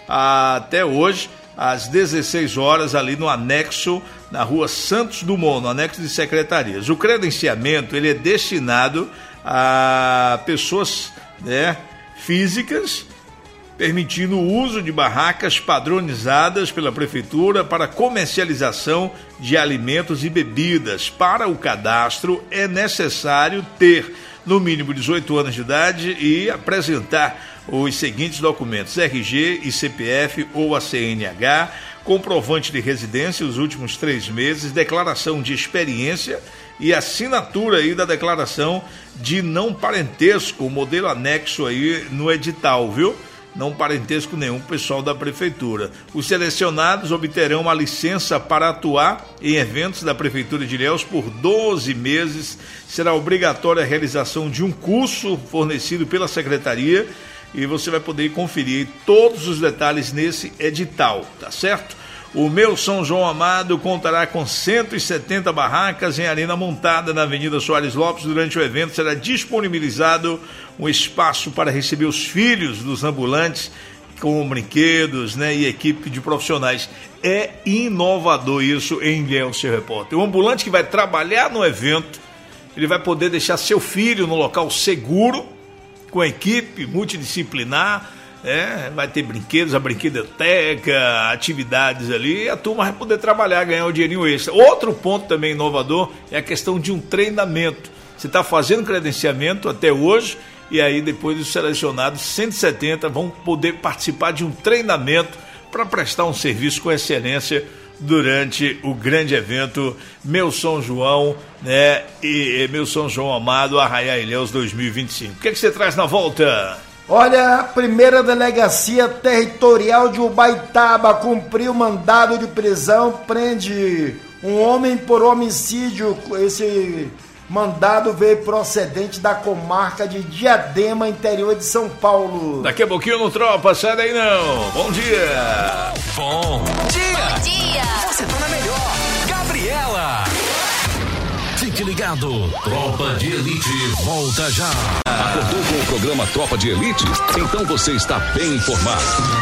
até hoje, às dezesseis horas, ali no anexo, na rua Santos Dumont, no anexo de secretarias. O credenciamento, ele é destinado a pessoas, né, físicas, permitindo o uso de barracas padronizadas pela Prefeitura para comercialização de alimentos e bebidas. Para o cadastro, é necessário ter, no mínimo, dezoito anos de idade e apresentar os seguintes documentos: R G e C P F ou a C N H, comprovante de residência os últimos três meses, declaração de experiência e assinatura aí da declaração de não parentesco, o modelo anexo aí no edital, viu? Não parentesco nenhum, pessoal da Prefeitura. Os selecionados obterão a licença para atuar em eventos da Prefeitura de Ilhéus por doze meses. Será obrigatória a realização de um curso fornecido pela Secretaria e você vai poder conferir todos os detalhes nesse edital, tá certo? O Meu São João Amado contará com cento e setenta barracas em arena montada na Avenida Soares Lopes. Durante o evento será disponibilizado um espaço para receber os filhos dos ambulantes com brinquedos, né, e equipe de profissionais. É inovador isso em Ilhéus, seu repórter. O ambulante que vai trabalhar no evento, ele vai poder deixar seu filho no local seguro, com a equipe multidisciplinar, é, vai ter brinquedos, a brinquedoteca, atividades ali, e a turma vai poder trabalhar, ganhar um dinheirinho extra. Outro ponto também inovador é a questão de um treinamento. Você está fazendo credenciamento até hoje, e aí depois dos selecionados, cento e setenta vão poder participar de um treinamento para prestar um serviço com excelência durante o grande evento Meu São João, né, e, e Meu São João Amado Arraiá Ilhéus dois mil e vinte e cinco. O que é que você traz na volta? Olha, a primeira delegacia territorial de Ubaitaba cumpriu mandado de prisão, prende um homem por homicídio. Esse mandado veio procedente da comarca de Diadema, interior de São Paulo. Daqui a pouquinho no Tropa, sai daí não. Bom dia. Bom dia. Bom dia. Você tá na melhor. Gabriela. Fique ligado. Tropa de Elite volta já. Acordou com o programa Tropa de Elite? Então você está bem informado.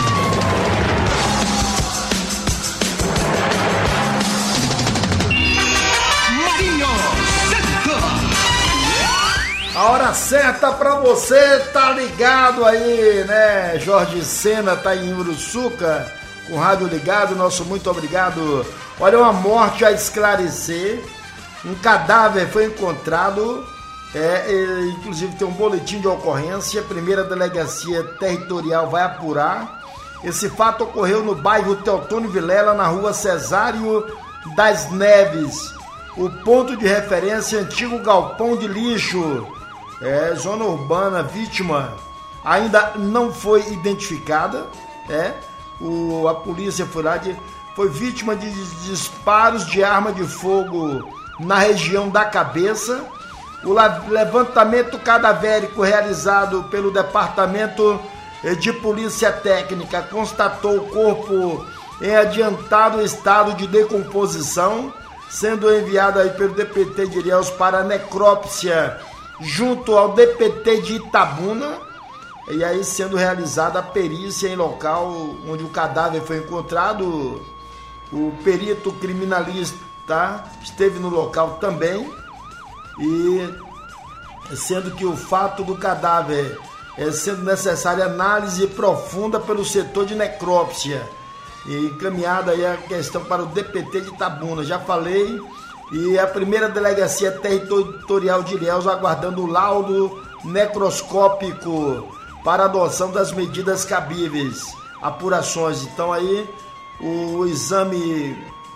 A hora certa pra você, tá ligado aí, né? Jorge Sena tá em Uruçuca, com o rádio ligado, nosso muito obrigado. Olha, uma morte a esclarecer. Um cadáver foi encontrado É, é, inclusive tem um boletim de ocorrência, a primeira delegacia territorial vai apurar. Esse fato ocorreu no bairro Teotônio Vilela, na rua Cesário das Neves. O ponto de referência, antigo galpão de lixo, é, zona urbana. Vítima ainda não foi identificada, é, o, a polícia foi lá, de, foi vítima de disparos de arma de fogo na região da cabeça. O levantamento cadavérico realizado pelo Departamento de Polícia Técnica constatou o corpo em adiantado estado de decomposição, sendo enviado aí pelo D P T de Ilhéus para necrópsia junto ao D P T de Itabuna, e aí sendo realizada a perícia em local onde o cadáver foi encontrado. O perito criminalista esteve no local também, e sendo que o fato do cadáver é sendo necessária análise profunda pelo setor de necrópsia, e encaminhada aí a questão para o D P T de Itabuna, já falei, e a primeira delegacia territorial de Ilhéus aguardando o laudo necroscópico para adoção das medidas cabíveis, apurações. Então aí o exame,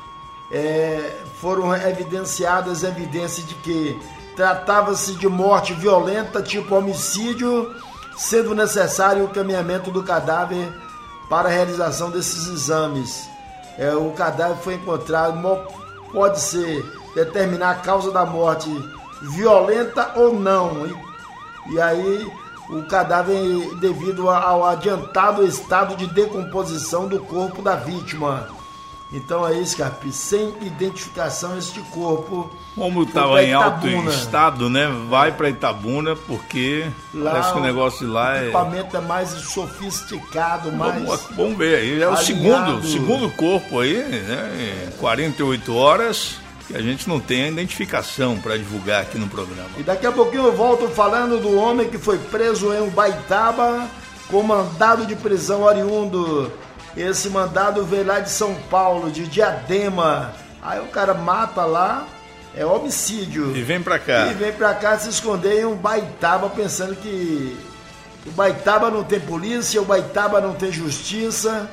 é, foram evidenciadas evidências de que tratava-se de morte violenta, tipo homicídio, sendo necessário o encaminhamento do cadáver para a realização desses exames. É, o cadáver foi encontrado, pode ser determinar a causa da morte violenta ou não. E, e aí o cadáver devido ao adiantado estado de decomposição do corpo da vítima. Então aí, Scarpe, sem identificação este corpo. Como estava em alto estado, né? Vai para Itabuna, porque lá parece que o negócio de lá é... O equipamento é mais sofisticado, mais... Vamos, vamos ver aí, é o segundo, segundo corpo aí, né? Em quarenta e oito horas, que a gente não tem a identificação para divulgar aqui no programa. E daqui a pouquinho eu volto falando do homem que foi preso em Ubaitaba com mandado de prisão oriundo. Esse mandado veio lá de São Paulo, de Diadema. Aí o cara mata lá, é homicídio. E vem pra cá. E vem pra cá se esconder em Ubaitaba, pensando que Ubaitaba não tem polícia, Ubaitaba não tem justiça.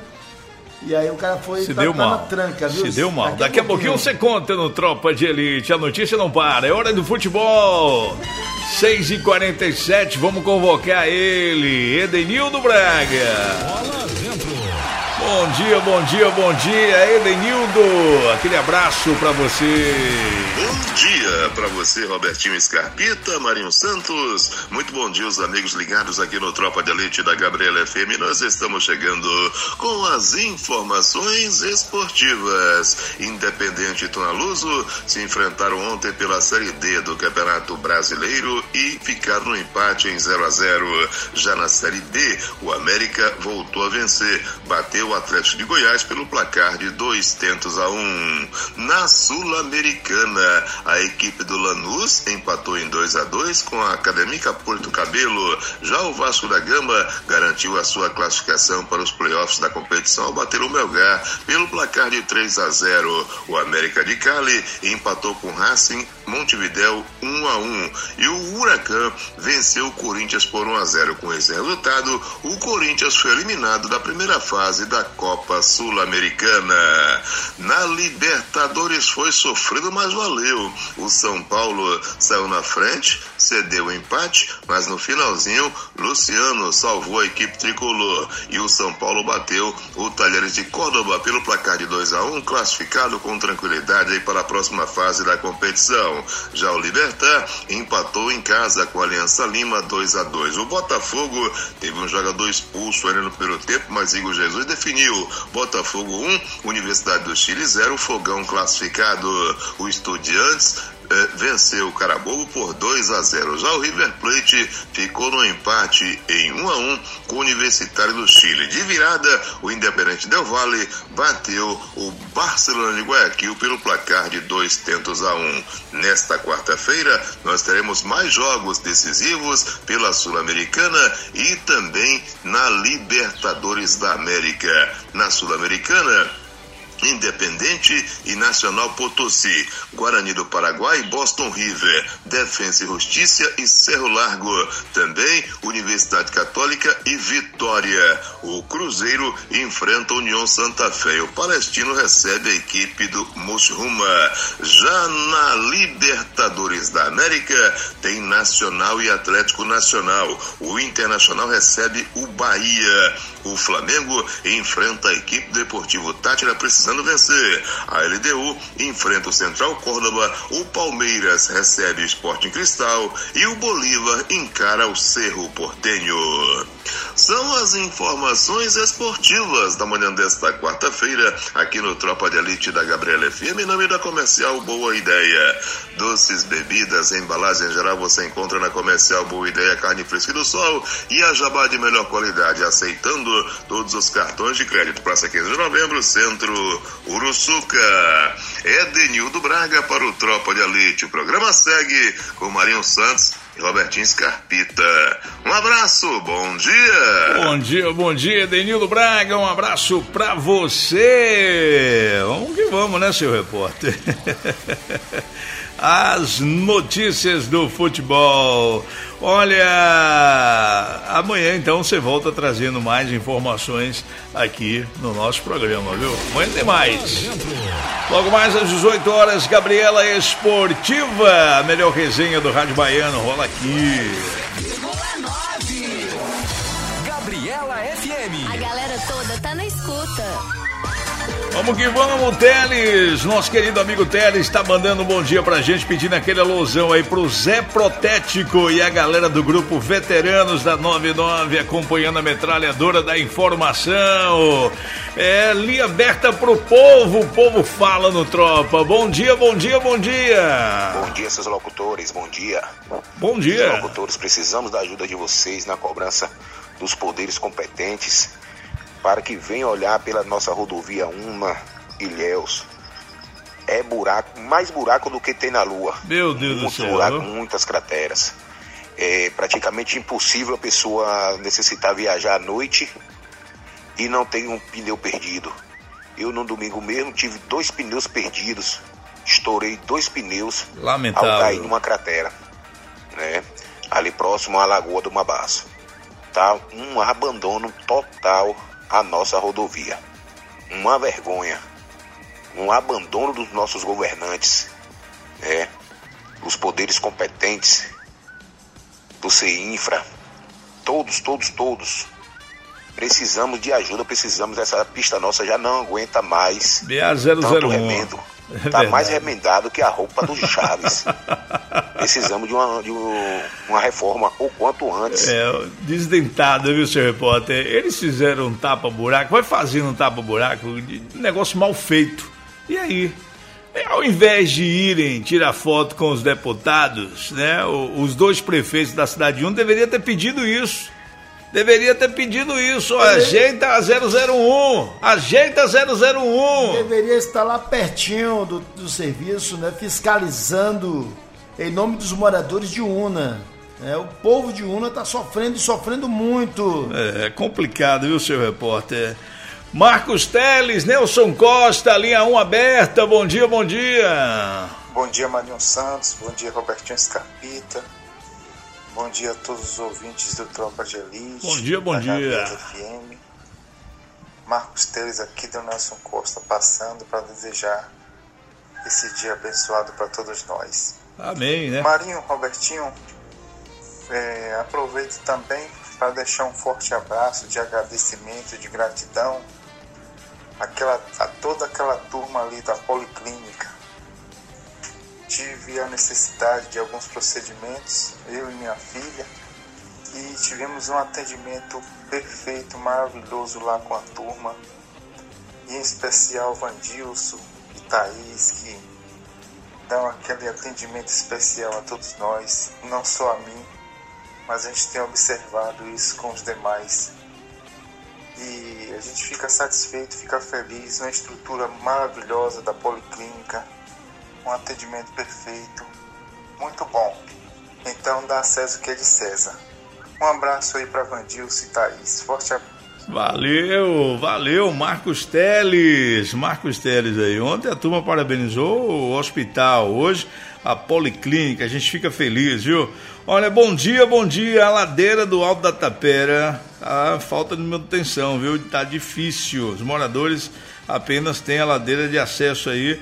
E aí o cara foi se deu mal. Na tranca, viu? Se deu mal. Daqui, Daqui a pouquinho, pouquinho você conta no Tropa de Elite. A notícia não para. É hora do futebol. seis e quarenta e sete, vamos convocar ele, Edenildo Braga. Bola dentro. Bom dia, bom dia, bom dia, Edenildo. Aquele abraço pra você. Bom dia pra você, Robertinho Scarpita, Marinho Santos. Muito bom dia, os amigos ligados aqui no Tropa de Elite da Gabriela F M. Nós estamos chegando com as informações esportivas. Independente e Tonaluso se enfrentaram ontem pela Série D do Campeonato Brasileiro e ficaram no empate em zero a zero. Já na Série D, o América voltou a vencer, bateu o Atlético de Goiás pelo placar de dois tentos a um. Na Sul-Americana, a equipe do Lanús empatou em dois a dois com a Acadêmica Porto Cabelo. Já o Vasco da Gama garantiu a sua classificação para os playoffs da competição ao bater o Melgar pelo placar de três a zero. O América de Cali empatou com o Racing Montevidéu um a um. E o Huracan venceu o Corinthians por um a zero. Com esse resultado, o Corinthians foi eliminado da primeira fase da Copa Sul-Americana. Na Libertadores foi sofrido, mas valeu. O São Paulo saiu na frente, cedeu o empate, mas no finalzinho, Luciano salvou a equipe tricolor. E o São Paulo bateu o Talheres de Córdoba pelo placar de dois a um, classificado com tranquilidade aí para a próxima fase da competição. Já o Libertad empatou em casa com a Aliança Lima dois a dois. O Botafogo teve um jogador expulso ainda no primeiro tempo, mas Igor Jesus definiu. Botafogo um, Universidade do Chile zero, Fogão classificado. O Estudiantes eh, venceu o Carabobo por dois a zero. Já o River Plate ficou no empate em um a um com o Universitário do Chile. De virada, o Independente Del Valle bateu o Barcelona de Guayaquil pelo placar de dois tentos a um. Nesta quarta-feira, nós teremos mais jogos decisivos pela Sul-Americana e também na Libertadores da América. Na Sul-Americana, Independente e Nacional Potosí, Guarani do Paraguai, Boston River, Defensa e Justiça e Cerro Largo, também Universidade Católica e Vitória. O Cruzeiro enfrenta a União Santa Fé. O Palestino recebe a equipe do Moshuma. Já na Libertadores da América, tem Nacional e Atlético Nacional. O Internacional recebe o Bahia. O Flamengo enfrenta a equipe do Deportivo Táchira precisando vencer. A L D U enfrenta o Central Córdoba, o Palmeiras recebe o Sporting Cristal e o Bolívar encara o Cerro Porteño. São as informações esportivas da manhã desta quarta-feira, aqui no Tropa de Elite da Gabriela F M, em nome da Comercial Boa Ideia. Doces, bebidas, embalagem geral você encontra na Comercial Boa Ideia, carne fresca do sol e a jabá de melhor qualidade, aceitando todos os cartões de crédito. Praça quinze de novembro, Centro Uruçuca. Edenildo Braga para o Tropa de Elite. O programa segue com Marinho Santos e Robertinho Scarpita. Um abraço, bom dia! Bom dia, bom dia, Edenildo Braga, um abraço pra você! Vamos que vamos, né, seu repórter? As notícias do futebol. Olha, amanhã então você volta trazendo mais informações aqui no nosso programa, viu? Amanhã tem mais. Logo mais às dezoito horas, Gabriela Esportiva, a melhor resenha do Rádio Baiano, rola aqui. Gabriela F M. A galera toda tá na escuta. Vamos que vamos, Teles. Nosso querido amigo Teles está mandando um bom dia pra gente, pedindo aquele alusão aí pro Zé Protético e a galera do grupo Veteranos da noventa e nove, acompanhando a metralhadora da informação. É, linha aberta pro povo, o povo fala no Tropa. Bom dia, bom dia, bom dia. Bom dia, seus locutores, bom dia. Bom dia. Seus locutores, precisamos da ajuda de vocês na cobrança dos poderes competentes para que venham olhar pela nossa rodovia Uma, Ilhéus. É buraco, mais buraco do que tem na Lua. Meu Deus Muito do céu. buraco, muitas crateras. É praticamente impossível a pessoa necessitar viajar à noite e não ter um pneu perdido. Eu no domingo mesmo tive dois pneus perdidos. Estourei dois pneus. Lamentável. Ao cair numa cratera, né? Ali próximo à Lagoa do Mabaço. Tá um abandono total a nossa rodovia. Uma vergonha. Um abandono dos nossos governantes, né? Os poderes competentes do CEINFRA, todos, todos, todos. Precisamos de ajuda, precisamos. Essa pista nossa já não aguenta mais B A zero zero um. tanto remendo. Tá mais remendado que a roupa do Chaves. Precisamos de uma, de uma reforma o quanto antes. É, desdentado, viu, seu repórter? Eles fizeram um tapa-buraco, vai fazendo um tapa-buraco, negócio mal feito. E aí? Ao invés de irem tirar foto com os deputados, né? Os dois prefeitos da cidade um deveriam ter pedido isso. Deveria ter pedido isso, ó, ajeita a zero zero um, ajeita zero zero um. Deveria estar lá pertinho do, do serviço, né, fiscalizando em nome dos moradores de Una. É, o povo de Una está sofrendo e sofrendo muito. É complicado, viu, seu repórter? Marcos Teles, Nelson Costa, linha um aberta, bom dia, bom dia. Bom dia, Marinho Santos, bom dia, Robertinho Scarpita. Bom dia a todos os ouvintes do Tropa de Elite. Bom dia, bom dia. F M. Marcos Teles aqui do Nelson Costa, passando para desejar esse dia abençoado para todos nós. Amém, né? Marinho, Robertinho, é, aproveito também para deixar um forte abraço de agradecimento, de gratidão àquela, a toda aquela turma ali da Policlínica. Tive a necessidade de alguns procedimentos, eu e minha filha, e tivemos um atendimento perfeito, maravilhoso lá com a turma, e em especial Vandilson e Thaís, que dão aquele atendimento especial a todos nós, não só a mim, mas a gente tem observado isso com os demais. E a gente fica satisfeito, fica feliz, uma estrutura maravilhosa da Policlínica, um atendimento perfeito, muito bom. Então dá a César o que é de César. Um abraço aí para Vandilson e Thaís. Forte, Valeu, valeu, Marcos Teles, Marcos Teles aí. Ontem a turma parabenizou o hospital, hoje a policlínica, a gente fica feliz, viu? Olha, bom dia, bom dia, a ladeira do Alto da Tapera, a falta de manutenção, viu? Tá difícil, os moradores apenas têm a ladeira de acesso aí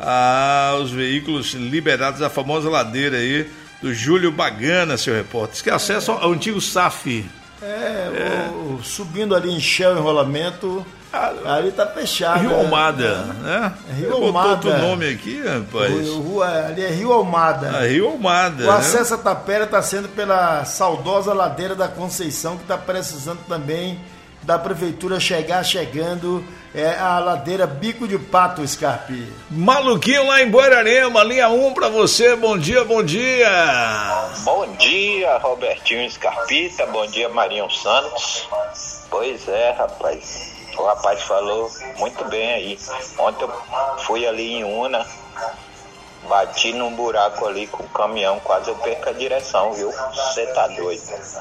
aos veículos liberados, a famosa ladeira aí do Júlio Bagana, seu repórter, que acesso ao antigo S A F. É, é. O, subindo ali em Shell Enrolamento, ali tá fechado. Rio Almada, é, né? É Rio Almada. Botou outro nome aqui, rapaz. O, rua, ali é Rio Almada. Ah, Rio Almada. O acesso à Tapera está sendo pela saudosa ladeira da Conceição, que está precisando também da prefeitura chegar chegando. É a ladeira Bico de Pato, Scarpi. Maluquinho lá em Buerarema, linha um pra você, bom dia, bom dia. Bom dia, Robertinho Scarpita, bom dia, Marinho Santos. Pois é, rapaz, o rapaz falou muito bem aí. Ontem eu fui ali em Una, bati num buraco ali com o caminhão, quase eu perco a direção, viu? Você tá doido.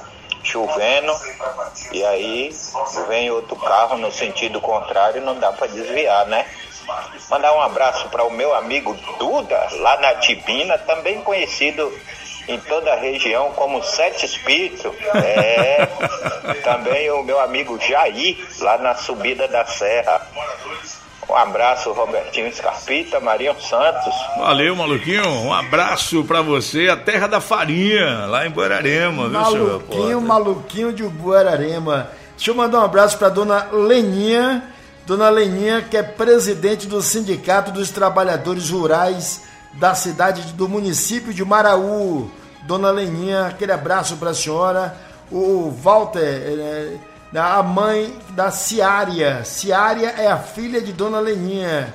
Chovendo, e aí vem outro carro no sentido contrário, não dá para desviar, né? Mandar um abraço para o meu amigo Duda, lá na Tibina, também conhecido em toda a região como Sete Espíritos. É, também o meu amigo Jair, lá na subida da Serra. Um abraço, Robertinho Scarpita, Marinho Santos. Valeu, Maluquinho. Um abraço pra você, a terra da farinha, lá em Buerarema, viu, senhor? Maluquinho, Maluquinho de Buerarema. Deixa eu mandar um abraço pra dona Leninha. Dona Leninha, que é presidente do Sindicato dos Trabalhadores Rurais da cidade do município de Maraú. Dona Leninha, aquele abraço pra senhora. O Walter... É, a mãe da Ciária. Ciária é a filha de Dona Leninha.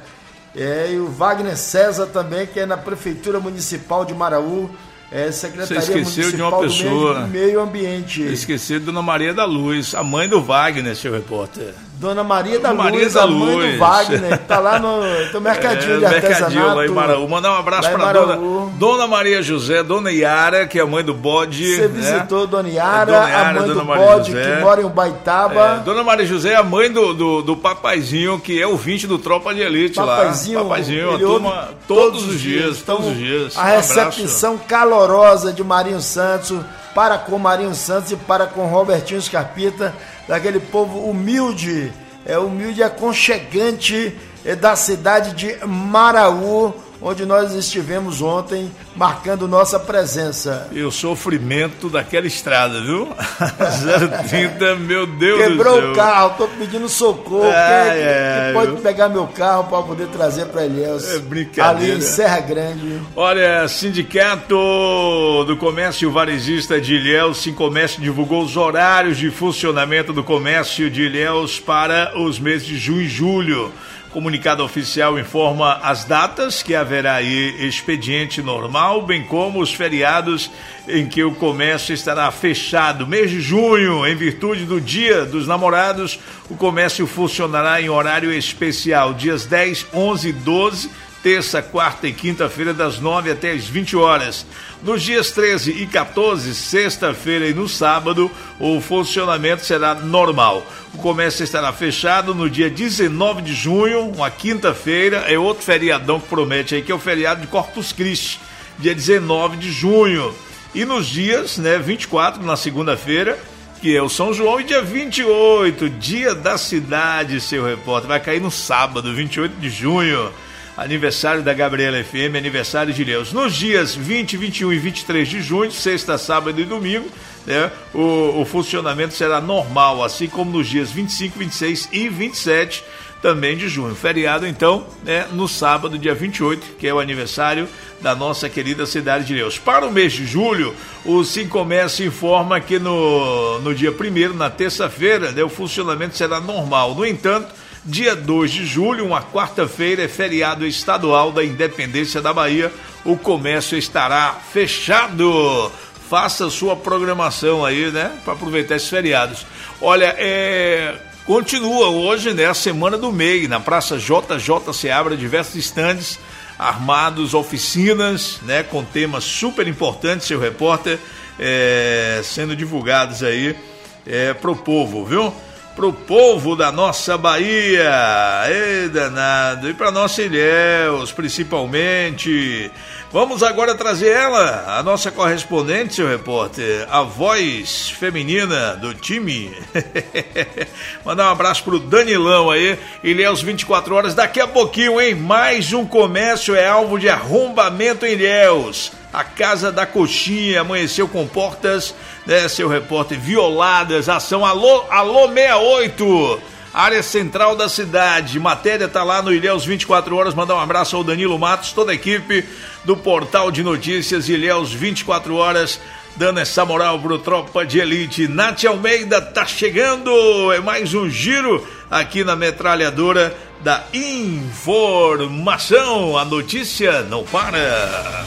É, e o Wagner César também, que é na Prefeitura Municipal de Maraú, é Secretaria Você esqueceu Municipal de uma pessoa. do Meio, Meio Ambiente. Esqueceu de Dona Maria da Luz, a mãe do Wagner, seu repórter. Dona Maria da Maria Luz, da a mãe Luz. do Wagner, tá lá no, no mercadinho é, de artesanato. Mercadinho lá em Maraú. Mandar um abraço para dona, dona Maria José, Dona Yara, que é a mãe do bode. Você né? visitou Dona Yara, Dona Yara, a mãe Dona do Maria bode, José. que mora em Ubaitaba. É, Dona Maria José é a mãe do, do, do papaizinho, que é ouvinte do Tropa de Elite papaizinho, lá. Papaizinho, a turma, todos, todos os dias, dias todos os dias. A um recepção abraço. calorosa de Marinho Santos, para com Marinho Santos e para com Robertinho Scarpita, daquele povo humilde, é humilde e aconchegante é da cidade de Maraú, onde nós estivemos ontem, marcando nossa presença. E o sofrimento daquela estrada, viu? zero trinta, meu Deus Quebrou do céu. o carro, tô pedindo socorro. É, quem, é, quem pode eu... pegar meu carro para poder trazer para Ilhéus? É brincadeira. Ali em Serra Grande. Olha, Sindicato do Comércio Varejista de Ilhéus, Sincomércio, divulgou os horários de funcionamento do comércio de Ilhéus para os meses de junho e julho. Comunicado oficial informa as datas que haverá aí expediente normal, bem como os feriados em que o comércio estará fechado. Mês de junho, em virtude do Dia dos Namorados, o comércio funcionará em horário especial, dias dez, onze e doze, terça, quarta e quinta-feira, das nove até as vinte horas. Nos dias treze e quatorze, sexta-feira e no sábado, o funcionamento será normal. O comércio estará fechado no dia dezenove de junho, uma quinta-feira, é outro feriadão que promete aí, que é o feriado de Corpus Christi, dia dezenove de junho. E nos dias, né, vinte e quatro, na segunda-feira, que é o São João, e dia vinte e oito, dia da cidade, seu repórter, vai cair no sábado, vinte e oito de junho. Aniversário da Gabriela F M, aniversário de Ilhéus. Nos dias vinte, vinte e um e vinte e três de junho, sexta, sábado e domingo, né, o, o funcionamento será normal, assim como nos dias vinte e cinco, vinte e seis e vinte e sete também de junho. Feriado, então, né, no sábado, dia vinte e oito, que é o aniversário da nossa querida cidade de Ilhéus. Para o mês de julho, o Sincomércio informa que no, no dia primeiro, na terça-feira, né, o funcionamento será normal. No entanto, dia dois de julho, uma quarta-feira, é feriado estadual da Independência da Bahia. O comércio estará fechado. Faça sua programação aí, né, para aproveitar esses feriados. Olha, é... continua hoje, né, a Semana do M E I. Na Praça J J se abre diversos estandes armados, oficinas, né, com temas super importantes, seu repórter, é... sendo divulgados aí é, para o povo, viu? pro povo da nossa Bahia, ei danado, e pra nossa Ilhéus, principalmente. Vamos agora trazer ela, a nossa correspondente, seu repórter, a voz feminina do time. Mandar um abraço pro Danilão aí, Ilhéus vinte e quatro horas, daqui a pouquinho, hein? Mais um comércio é alvo de arrombamento em Ilhéus. A Casa da Coxinha amanheceu com portas, né, seu repórter, violadas. Ação Alô, Alô sessenta e oito, área central da cidade. Matéria tá lá no Ilhéus vinte e quatro horas. Mandar um abraço ao Danilo Matos, toda a equipe do portal de notícias Ilhéus vinte e quatro horas, dando essa moral pro Tropa de Elite. Nath Almeida tá chegando, é mais um giro aqui na metralhadora da informação. A notícia não para.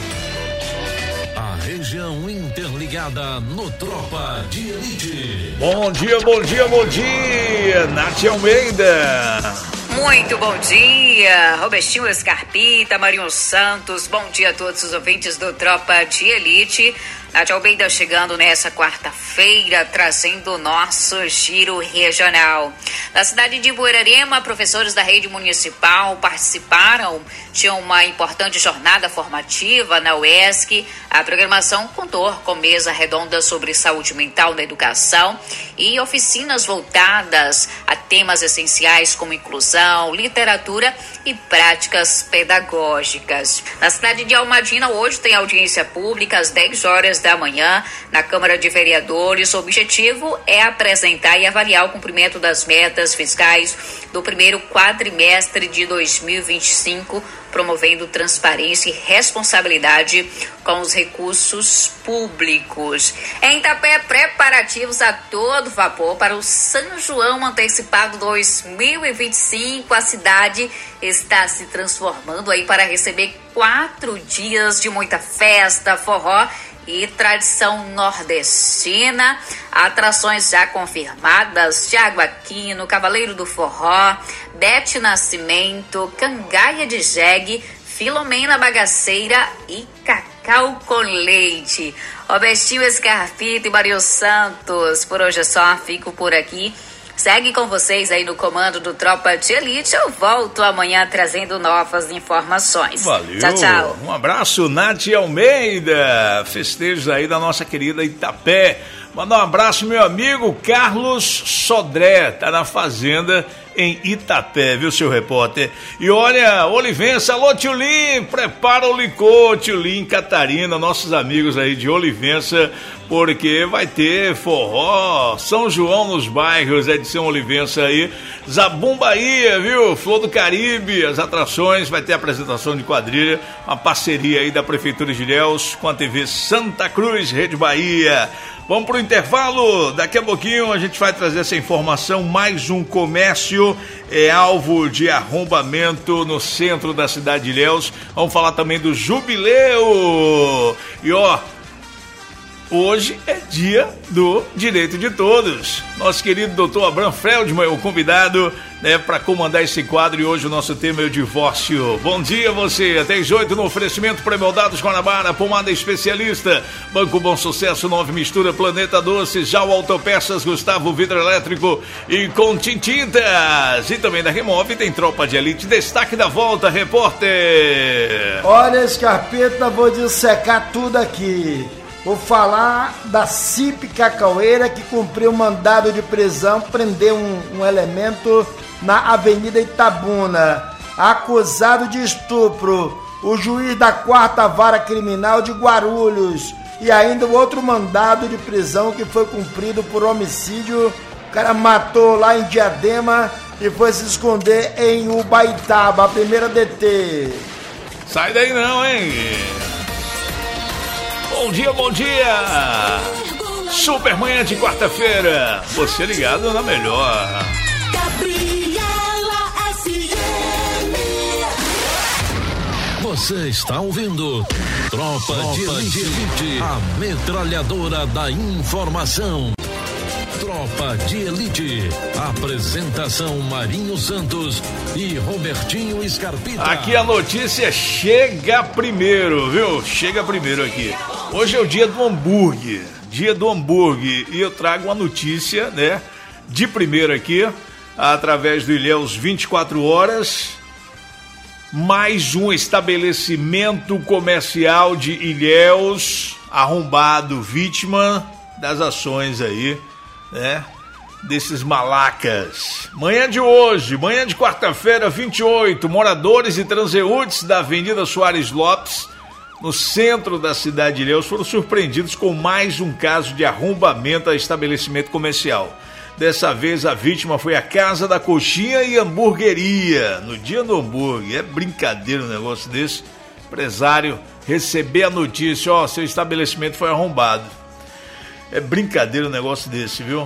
Região interligada no Tropa de Elite. Bom dia, bom dia, bom dia, Nath Almeida. Muito bom dia, Robertinho Scarpita, Marinho Santos, bom dia a todos os ouvintes do Tropa de Elite. Nath Almeida chegando nessa quarta-feira, trazendo o nosso giro regional. Na cidade de Buerarema, professores da rede municipal participaram de uma importante jornada formativa na U E S C. A programação contou com mesa redonda sobre saúde mental na educação e oficinas voltadas a temas essenciais como inclusão, literatura e práticas pedagógicas. Na cidade de Almadina, hoje tem audiência pública às dez horas da manhã na Câmara de Vereadores. O objetivo é apresentar e avaliar o cumprimento das metas fiscais do primeiro quadrimestre de dois mil e vinte e cinco, promovendo transparência e responsabilidade com os recursos públicos. Em Itapé, preparativos a todo vapor para o São João Antecipado dois mil e vinte e cinco. A cidade está se transformando aí para receber quatro dias de muita festa, forró e tradição nordestina. Atrações já confirmadas: Thiago Aquino, Cavaleiro do Forró, Bete Nascimento, Cangaia de Jegue, Filomena Bagaceira e Cacau com Leite. Robertinho Scarpita e Mario Santos, por hoje é só, fico por aqui. Segue com vocês aí no comando do Tropa de Elite. Eu volto amanhã trazendo novas informações. Valeu. Tchau, tchau. Um abraço, Nath Almeida. Festejos aí da nossa querida Itapé. Mandar um abraço, meu amigo Carlos Sodré. Tá na fazenda em Itapé, viu, seu repórter? E olha, Olivença, alô, tio Lim, prepara o licor, tio Lim, Catarina, nossos amigos aí de Olivença, porque vai ter forró, São João nos bairros, edição Olivença aí, Zabum Bahia, viu, Flor do Caribe, as atrações, vai ter apresentação de quadrilha, uma parceria aí da Prefeitura de Ilhéus com a T V Santa Cruz, Rede Bahia. Vamos pro intervalo, daqui a pouquinho a gente vai trazer essa informação. Mais um comércio é alvo de arrombamento no centro da cidade de Ilhéus. Vamos falar também do jubileu. E ó, hoje é dia do direito de todos. Nosso querido doutor Abraham Feldman é o convidado, né, para comandar esse quadro, e hoje o nosso tema é o divórcio. Bom dia você, até às oito no oferecimento Pré-Moldados Guanabara, pomada especialista, Banco Bom Sucesso, Nove Mistura, Planeta Doce, já o Autopeças, Gustavo Vidro Elétrico e Contintintas. E também da Remove tem Tropa de Elite, destaque da volta, repórter. Olha, Scarpeta, vou dissecar tudo aqui. Vou falar da C I P Cacaueira, que cumpriu mandado de prisão, prendeu um, um elemento na Avenida Itabuna, acusado de estupro. O juiz da quarta vara criminal de Guarulhos, e ainda o outro mandado de prisão que foi cumprido por homicídio. O cara matou lá em Diadema e foi se esconder em Ubaitaba, a primeira D T. Sai daí não, hein? Bom dia, bom dia! Super manhã de quarta-feira, você ligado na melhor. Gabriela F M. Você está ouvindo Tropa, Tropa de Elite, Elite, a metralhadora da informação. Tropa de Elite, apresentação Marinho Santos e Robertinho Scarpita. Aqui a notícia chega primeiro, viu? Chega primeiro aqui. Hoje é o dia do hambúrguer, dia do hambúrguer, e eu trago uma notícia, né, de primeira aqui, através do Ilhéus vinte e quatro horas. Mais um estabelecimento comercial de Ilhéus arrombado, vítima das ações aí, né? Desses malacas. Manhã de hoje, manhã de quarta-feira, vinte e oito, moradores e transeuntes da Avenida Soares Lopes, no centro da cidade de Ilhéus, foram surpreendidos com mais um caso de arrombamento a estabelecimento comercial. Dessa vez a vítima foi a Casa da Coxinha e Hamburgueria, no dia do hambúrguer. É brincadeira um negócio desse. Empresário receber a notícia, ó, seu estabelecimento foi arrombado. É brincadeira um negócio desse, viu?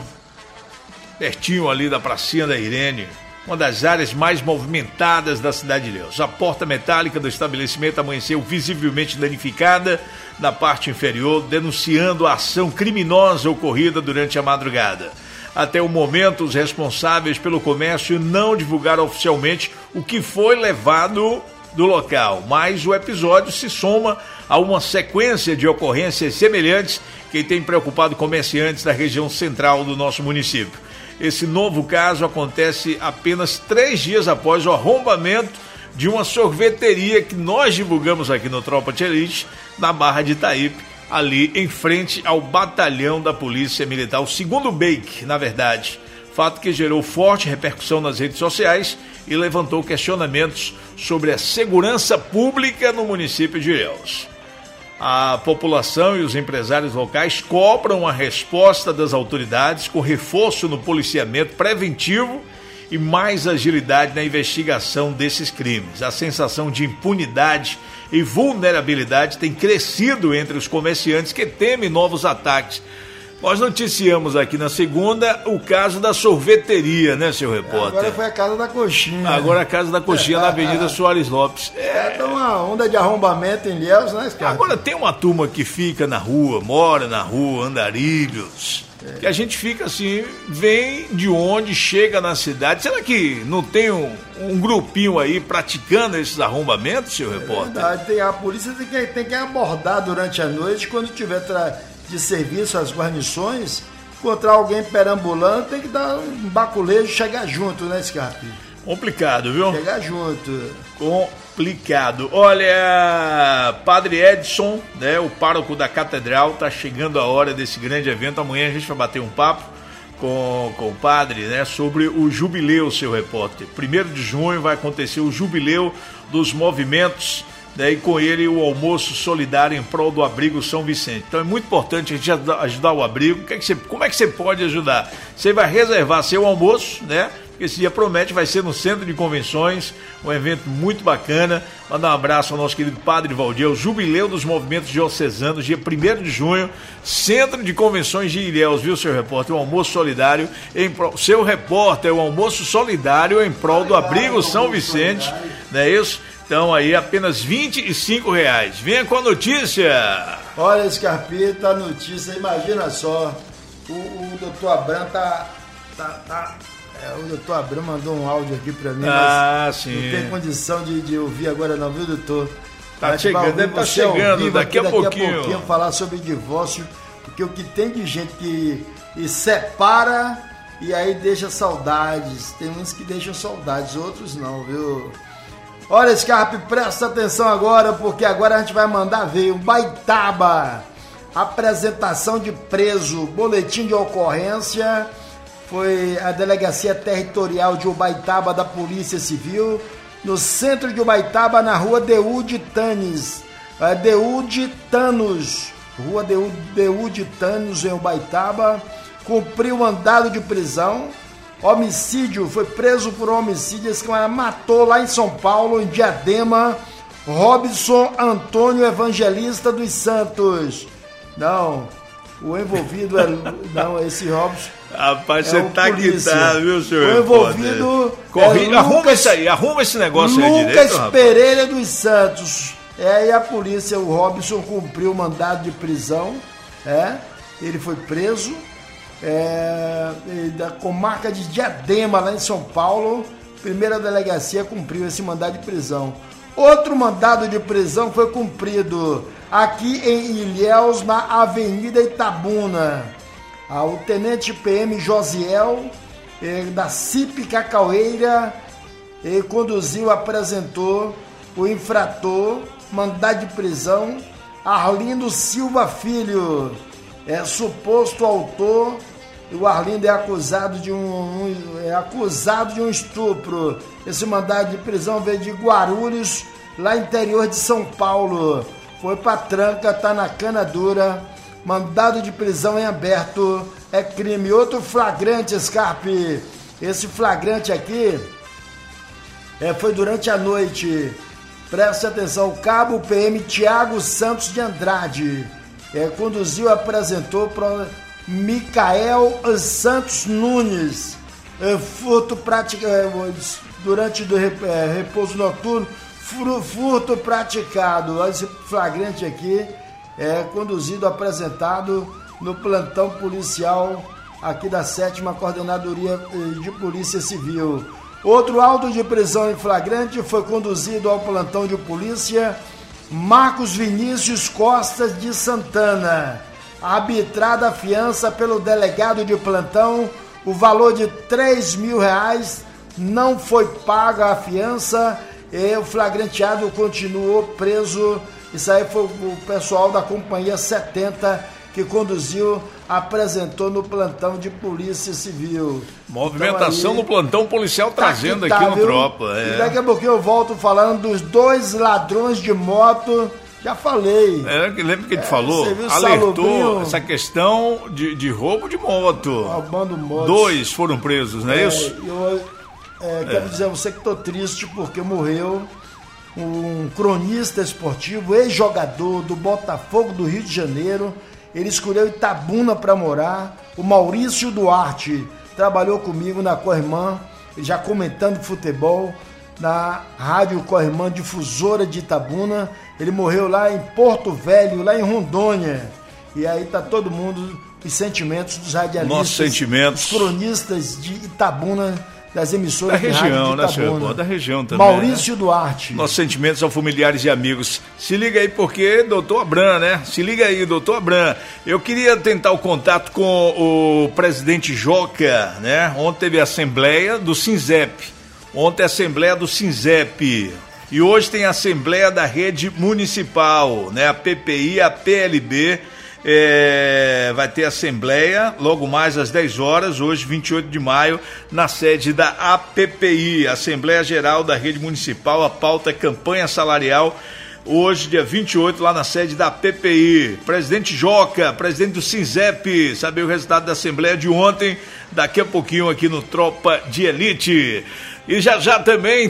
Pertinho ali da pracinha da Irene, uma das áreas mais movimentadas da cidade de Ilhéus. A porta metálica do estabelecimento amanheceu visivelmente danificada na parte inferior, denunciando a ação criminosa ocorrida durante a madrugada. Até o momento, os responsáveis pelo comércio não divulgaram oficialmente o que foi levado do local, mas o episódio se soma a uma sequência de ocorrências semelhantes que tem preocupado comerciantes da região central do nosso município. Esse novo caso acontece apenas três dias após o arrombamento de uma sorveteria que nós divulgamos aqui no Tropa de Elite, na Barra de Itaípe, ali em frente ao batalhão da Polícia Militar, o segundo Bake, na verdade. Fato que gerou forte repercussão nas redes sociais e levantou questionamentos sobre a segurança pública no município de Ilhéus. A população e os empresários locais cobram a resposta das autoridades com reforço no policiamento preventivo e mais agilidade na investigação desses crimes. A sensação de impunidade e vulnerabilidade tem crescido entre os comerciantes que temem novos ataques. Nós noticiamos aqui na segunda o caso da sorveteria, né, seu repórter? Agora foi a Casa da Coxinha. Agora a Casa da Coxinha na Avenida Soares Lopes. É, é uma onda de arrombamento em Ilhéus, né, cara? Agora tem uma turma que fica na rua, mora na rua, andarilhos, é. que a gente fica assim, vem de onde, chega na cidade. Será que não tem um, um grupinho aí praticando esses arrombamentos, seu é repórter? Verdade, tem, a polícia tem que, tem que abordar durante a noite, quando tiver tra... de serviço às guarnições, encontrar alguém perambulando, tem que dar um baculejo e chegar junto, né, Scarpe? Complicado, viu? Chegar junto. Complicado. Olha, Padre Edson, né, o pároco da Catedral, tá chegando a hora desse grande evento. Amanhã a gente vai bater um papo com, com o padre, né, sobre o jubileu, seu repórter. Primeiro de junho vai acontecer o jubileu dos movimentos, né, e com ele o almoço solidário em prol do Abrigo São Vicente. Então é muito importante a gente ajudar o abrigo. Que é que você, como é que você pode ajudar? Você vai reservar seu almoço, né? Porque esse dia promete, vai ser no Centro de Convenções, um evento muito bacana. Mandar um abraço ao nosso querido Padre Valdir, o Jubileu dos Movimentos Diocesanos, dia primeiro de junho, Centro de Convenções de Ilhéus, viu, seu repórter? Um almoço solidário em prol... Seu repórter, um almoço solidário em prol do Abrigo São Vicente, não é isso? Então aí apenas vinte e cinco reais. Venha com a notícia. Olha, Scarpita, a notícia, imagina só, o, o doutor Abrão tá... tá, tá é, o doutor Abrão mandou um áudio aqui pra mim, ah, mas sim. não tem condição de, de ouvir agora não, viu, doutor? Tá chegando, deve estar chegando, daqui a, daqui pouquinho. a pouquinho falar sobre divórcio, porque o que tem de gente que e separa e aí deixa saudades, tem uns que deixam saudades, outros não, viu? Olha, Scarpe, presta atenção agora, porque agora a gente vai mandar ver o Ubaitaba, apresentação de preso, boletim de ocorrência, foi a Delegacia Territorial de Ubaitaba da Polícia Civil, no centro de Ubaitaba, na rua Deude Tanes, Deude Tanos, rua Deude Tanos, em Ubaitaba, cumpriu mandado de prisão, homicídio, foi preso por homicídio, esse cara matou lá em São Paulo, em Diadema, Robson Antônio Evangelista dos Santos. Não, o envolvido é... Não, esse Robson... Rapaz, você é tá guitarra, viu, senhor? O envolvido... Corri... É arruma Lucas, isso aí, arruma esse negócio Lucas aí direito, Lucas Pereira dos Santos. É, e a polícia, o Robson, cumpriu o mandado de prisão, é, ele foi preso, é, da comarca de Diadema, lá em São Paulo. Primeira delegacia cumpriu esse mandado de prisão. Outro mandado de prisão foi cumprido aqui em Ilhéus, na Avenida Itabuna. Ah, o tenente P M Josiel eh, da C I P Cacaueira, eh, conduziu, apresentou o infrator, mandado de prisão, Arlindo Silva Filho, é suposto autor. O Arlindo é acusado de um, um é acusado de um estupro. Esse mandado de prisão veio de Guarulhos, lá interior de São Paulo. Foi pra tranca, tá na cana dura. Mandado de prisão em aberto, é crime. Outro flagrante, Scarpe. Esse flagrante aqui é, foi durante a noite. Preste atenção, o cabo P M Tiago Santos de Andrade é, conduziu, apresentou para Micael Santos Nunes, é, furto praticado é, durante o é, repouso noturno, furto praticado. Esse flagrante aqui é conduzido, apresentado no plantão policial aqui da sétima Coordenadoria de Polícia Civil. Outro auto de prisão em flagrante foi conduzido ao plantão de polícia Marcos Vinícius Costa de Santana. Arbitrada a fiança pelo delegado de plantão, o valor de três mil reais, não foi paga a fiança e o flagranteado continuou preso. Isso aí foi o pessoal da Companhia setenta que conduziu, apresentou no plantão de Polícia Civil. Movimentação então, aí, no plantão policial tá trazendo aqui, tá, aqui no viu? Tropa. É. E daqui a pouquinho eu volto falando dos dois ladrões de moto. Já falei. É, lembra que a gente é, falou? Alertou Salobrinho, essa questão de, de roubo de moto. Roubando moto. Dois foram presos, não é, é isso? Eu é, quero é. dizer a você que estou triste porque morreu um cronista esportivo, ex-jogador do Botafogo do Rio de Janeiro. Ele escolheu Itabuna para morar. O Maurício Duarte trabalhou comigo na Corrimã, já comentando futebol, na Rádio Corrimã, difusora de Itabuna. Ele morreu lá em Porto Velho, lá em Rondônia. E aí tá todo mundo, os sentimentos dos radialistas, nossos sentimentos, os cronistas de Itabuna, das emissoras da de região, rádio de né, senhor? Da região também. Maurício né? Duarte. Nossos sentimentos são familiares e amigos. Se liga aí porque doutor Abram, né? Se liga aí, doutor Abram. Eu queria tentar o contato com o presidente Joca, né? Ontem teve a assembleia do SINZEP. Ontem a assembleia do SINZEP. E hoje tem a assembleia da rede municipal, né? A P P I, a P L B. É, vai ter assembleia logo mais às dez horas, hoje vinte e oito de maio, na sede da A P P I, Assembleia Geral da Rede Municipal. A pauta é campanha salarial, hoje dia vinte e oito, lá na sede da A P P I. Presidente Joca, presidente do SINZEP, saber o resultado da assembleia de ontem, daqui a pouquinho aqui no Tropa de Elite. E já já também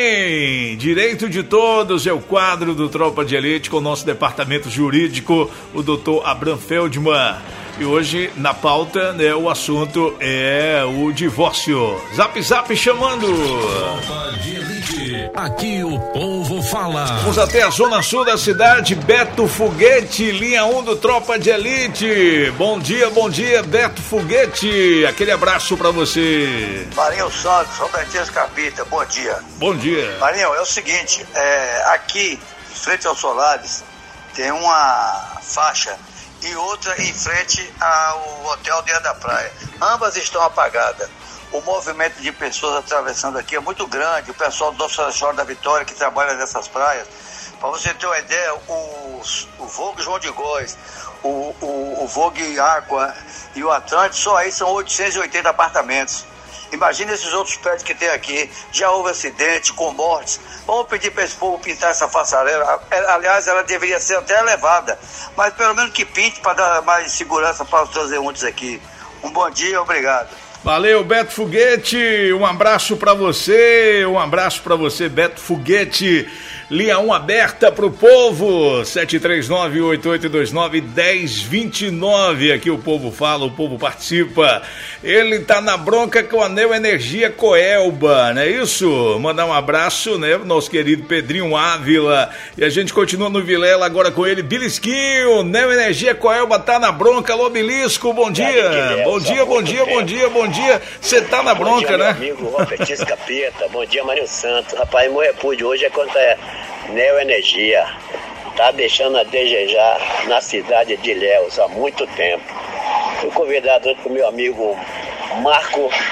tem Direito de Todos, é o quadro do Tropa de Elite com o nosso departamento jurídico, o doutor Abram Feldman. E hoje, na pauta, né, o assunto é o divórcio. Zap Zap chamando. Tropa de Elite, aqui o povo fala. Vamos até a zona sul da cidade. Beto Foguete, linha um do Tropa de Elite. Bom dia, bom dia, Beto Foguete. Aquele abraço pra você. Marinho Santos, Robertinho Escarpita, bom dia. Bom dia. Marinho, é o seguinte, é, aqui, em frente ao Solares, tem uma faixa e outra em frente ao Hotel Dia da Praia. Ambas estão apagadas. O movimento de pessoas atravessando aqui é muito grande. O pessoal do Nossa Senhora da Vitória que trabalha nessas praias. Para você ter uma ideia, o, o Vogue João de Góes, o, o, o Vogue Aqua e o Atlântico, só aí são oitocentos e oitenta apartamentos. Imagina esses outros prédios que tem aqui. Já houve acidente com mortes. Vamos pedir para esse povo pintar essa passarela. Aliás, ela deveria ser até elevada, mas pelo menos que pinte para dar mais segurança para os transeuntes aqui. Um bom dia, obrigado. Valeu, Beto Foguete, um abraço pra você, um abraço pra você, Beto Foguete. Linha um aberta pro povo, sete três nove, oito oito dois nove, um zero dois nove. Aqui o povo fala, o povo participa. Ele tá na bronca com a Neo Energia Coelba, não é isso? Mandar um abraço, né, pro nosso querido Pedrinho Ávila. E a gente continua no Vilela agora com ele, Bilisquinho. Neo Energia Coelba tá na bronca. Alô, Bilisco, bom dia. Bom dia, bom dia, bom dia, bom dia. Você tá na bronca, né? Bom dia, meu amigo Robertinho Escarpita. Bom dia, Marinho Santos. Rapaz, meu repúdio hoje é contra Neo Energia. Tá deixando a desejar na cidade de Ilhéus há muito tempo. Fui convidado com meu amigo Marco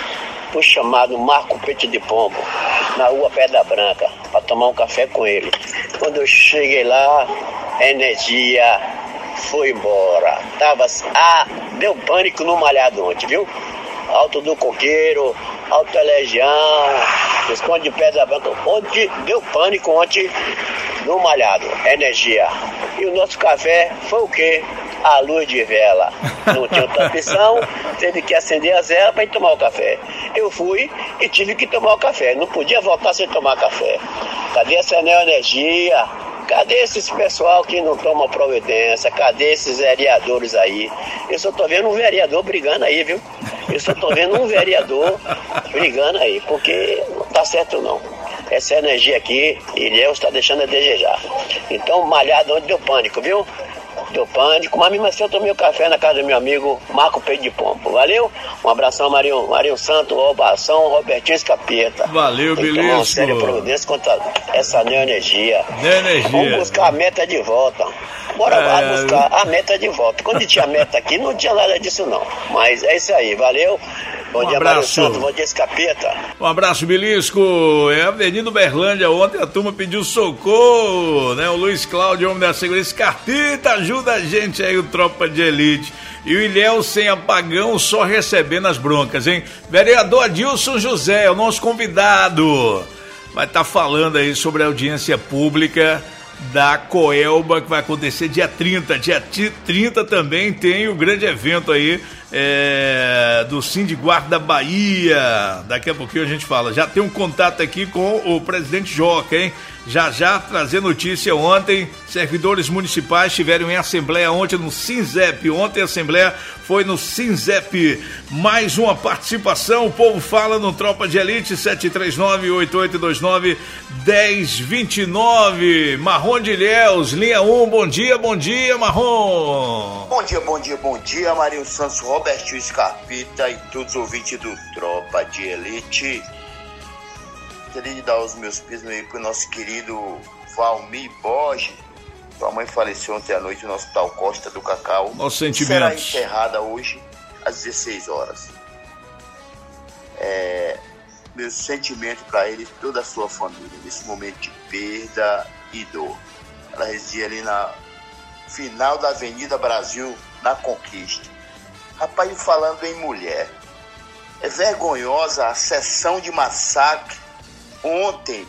pro chamado Marco Peito de Pombo, na rua Pedra Branca, para tomar um café com ele. Quando eu cheguei lá, a energia foi embora. Tava, ah, deu pânico no Malhado ontem, viu? Alto do Coqueiro, Alto Legião, Esconde de Pedra Branca. Ontem deu pânico ontem no Malhado, energia. E o nosso café foi o quê? A luz de vela. Não tinha outra opção, teve que acender as velas para ir tomar o café. Eu fui e tive que tomar o café. Não podia voltar sem tomar café. Cadê essa energia? Cadê esses pessoal que não toma providência? Cadê esses vereadores aí? Eu só tô vendo um vereador brigando aí, viu? Eu só tô vendo um vereador brigando aí, porque não tá certo não. Essa energia aqui, Ilhéus está deixando a desejar. Então, Malhado onde deu pânico, viu? Deu pânico, mas mesmo assim eu tomei o café na casa do meu amigo Marco Peito de Pombo. Valeu? Um abração, Marinho, Marinho Santo, Roubação, Robertinho Escapeta. Valeu, beleza. Uma séria providência contra essa neoenergia. Neoenergia. Vamos buscar a meta de volta. Bora É. lá buscar a meta de volta. Quando tinha meta aqui, não tinha nada disso não. Mas é isso aí, valeu? Bom Um dia, Marinho abraço. Santo, bom dia, Escapeta. Um abraço, Belisco. É a Avenida Uberlândia. Ontem a turma pediu socorro, né? O Luiz Cláudio, homem da segurança. Escarpita, ajuda a gente aí, o Tropa de Elite. E o Ilhéu sem apagão, só recebendo as broncas, hein? Vereador Adilson José, é o nosso convidado. Vai estar falando aí sobre a audiência pública da Coelba, que vai acontecer dia trinta. Dia trinta também tem o grande evento aí é, do Sindiguarda da Bahia. Daqui a pouquinho a gente fala. Já tem um contato aqui com o presidente Joca, hein? Já já trazer notícia. Ontem, servidores municipais estiveram em assembleia ontem no SINZEP. Ontem a assembleia foi no SINZEP. Mais uma participação. O povo fala no Tropa de Elite. Sete três nove, oito oito dois nove, um zero dois nove. Marrom de Ilhéus, linha um. Bom dia, bom dia, Marrom. Bom dia, bom dia, bom dia, Marinho Santos, Robertinho Escarpita e todos os ouvintes do Tropa de Elite. Gostaria de dar os meus pêsames aí pro nosso querido Valmir Borges. Sua mãe faleceu ontem à noite no Hospital Costa do Cacau. Nossos Será sentimentos. enterrada hoje às dezesseis horas. É, meu sentimento para ele e toda a sua família nesse momento de perda e dor. Ela residia ali na final da Avenida Brasil, na Conquista. Rapaz, falando em mulher, é vergonhosa a sessão de massacre ontem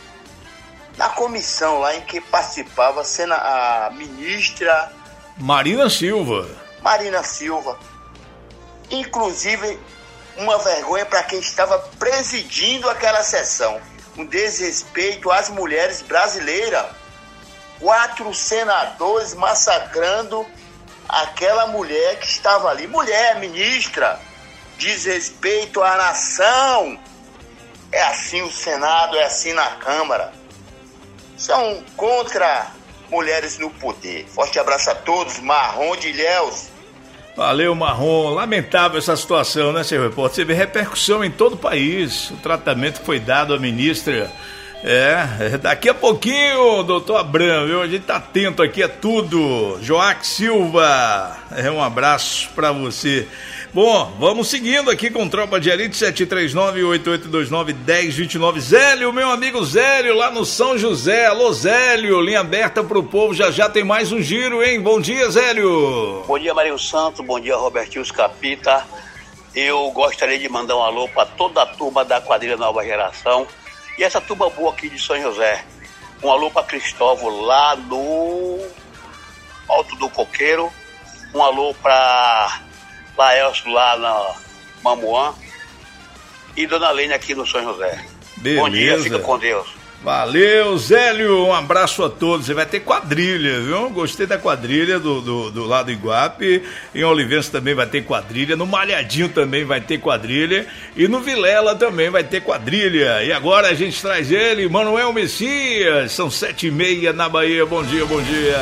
na comissão lá em que participava sendo a ministra Marina Silva. Marina Silva. Inclusive, uma vergonha para quem estava presidindo aquela sessão. Um desrespeito às mulheres brasileiras. Quatro senadores massacrando aquela mulher que estava ali. Mulher, ministra, desrespeito à nação. É assim o Senado, é assim na Câmara. São contra mulheres no poder. Forte abraço a todos. Marrom de Ilhéus. Valeu, Marrom. Lamentável essa situação, né, senhor repórter? Você vê repercussão em todo o país. O tratamento que foi dado à ministra. É, daqui a pouquinho, doutor Abrão, viu? A gente tá atento aqui a tudo. Joaquim Silva, é um abraço pra você. Bom, vamos seguindo aqui com Tropa de Elite. Sete três nove, oito oito dois nove, um zero dois nove. Zélio, meu amigo Zélio, lá no São José. Alô, Zélio, linha aberta pro povo. Já já tem mais um giro, hein? Bom dia, Zélio. Bom dia, Marinho Santos, bom dia, Robertinho Escapita. Eu gostaria de mandar um alô para toda a turma da quadrilha Nova Geração e essa turma boa aqui de São José. Um alô para Cristóvão lá no Alto do Coqueiro. Um alô para Laelso lá na Mamuã e Dona Lênia aqui no São José. Beleza. Bom dia, fica com Deus. Valeu, Zélio, um abraço a todos. Você vai ter quadrilha, viu? Gostei da quadrilha do, do, do lado do Iguape. Em Olivença também vai ter quadrilha. No Malhadinho também vai ter quadrilha. E no Vilela também vai ter quadrilha. E agora a gente traz ele, Manuel Messias. São sete e meia na Bahia. Bom dia, bom dia.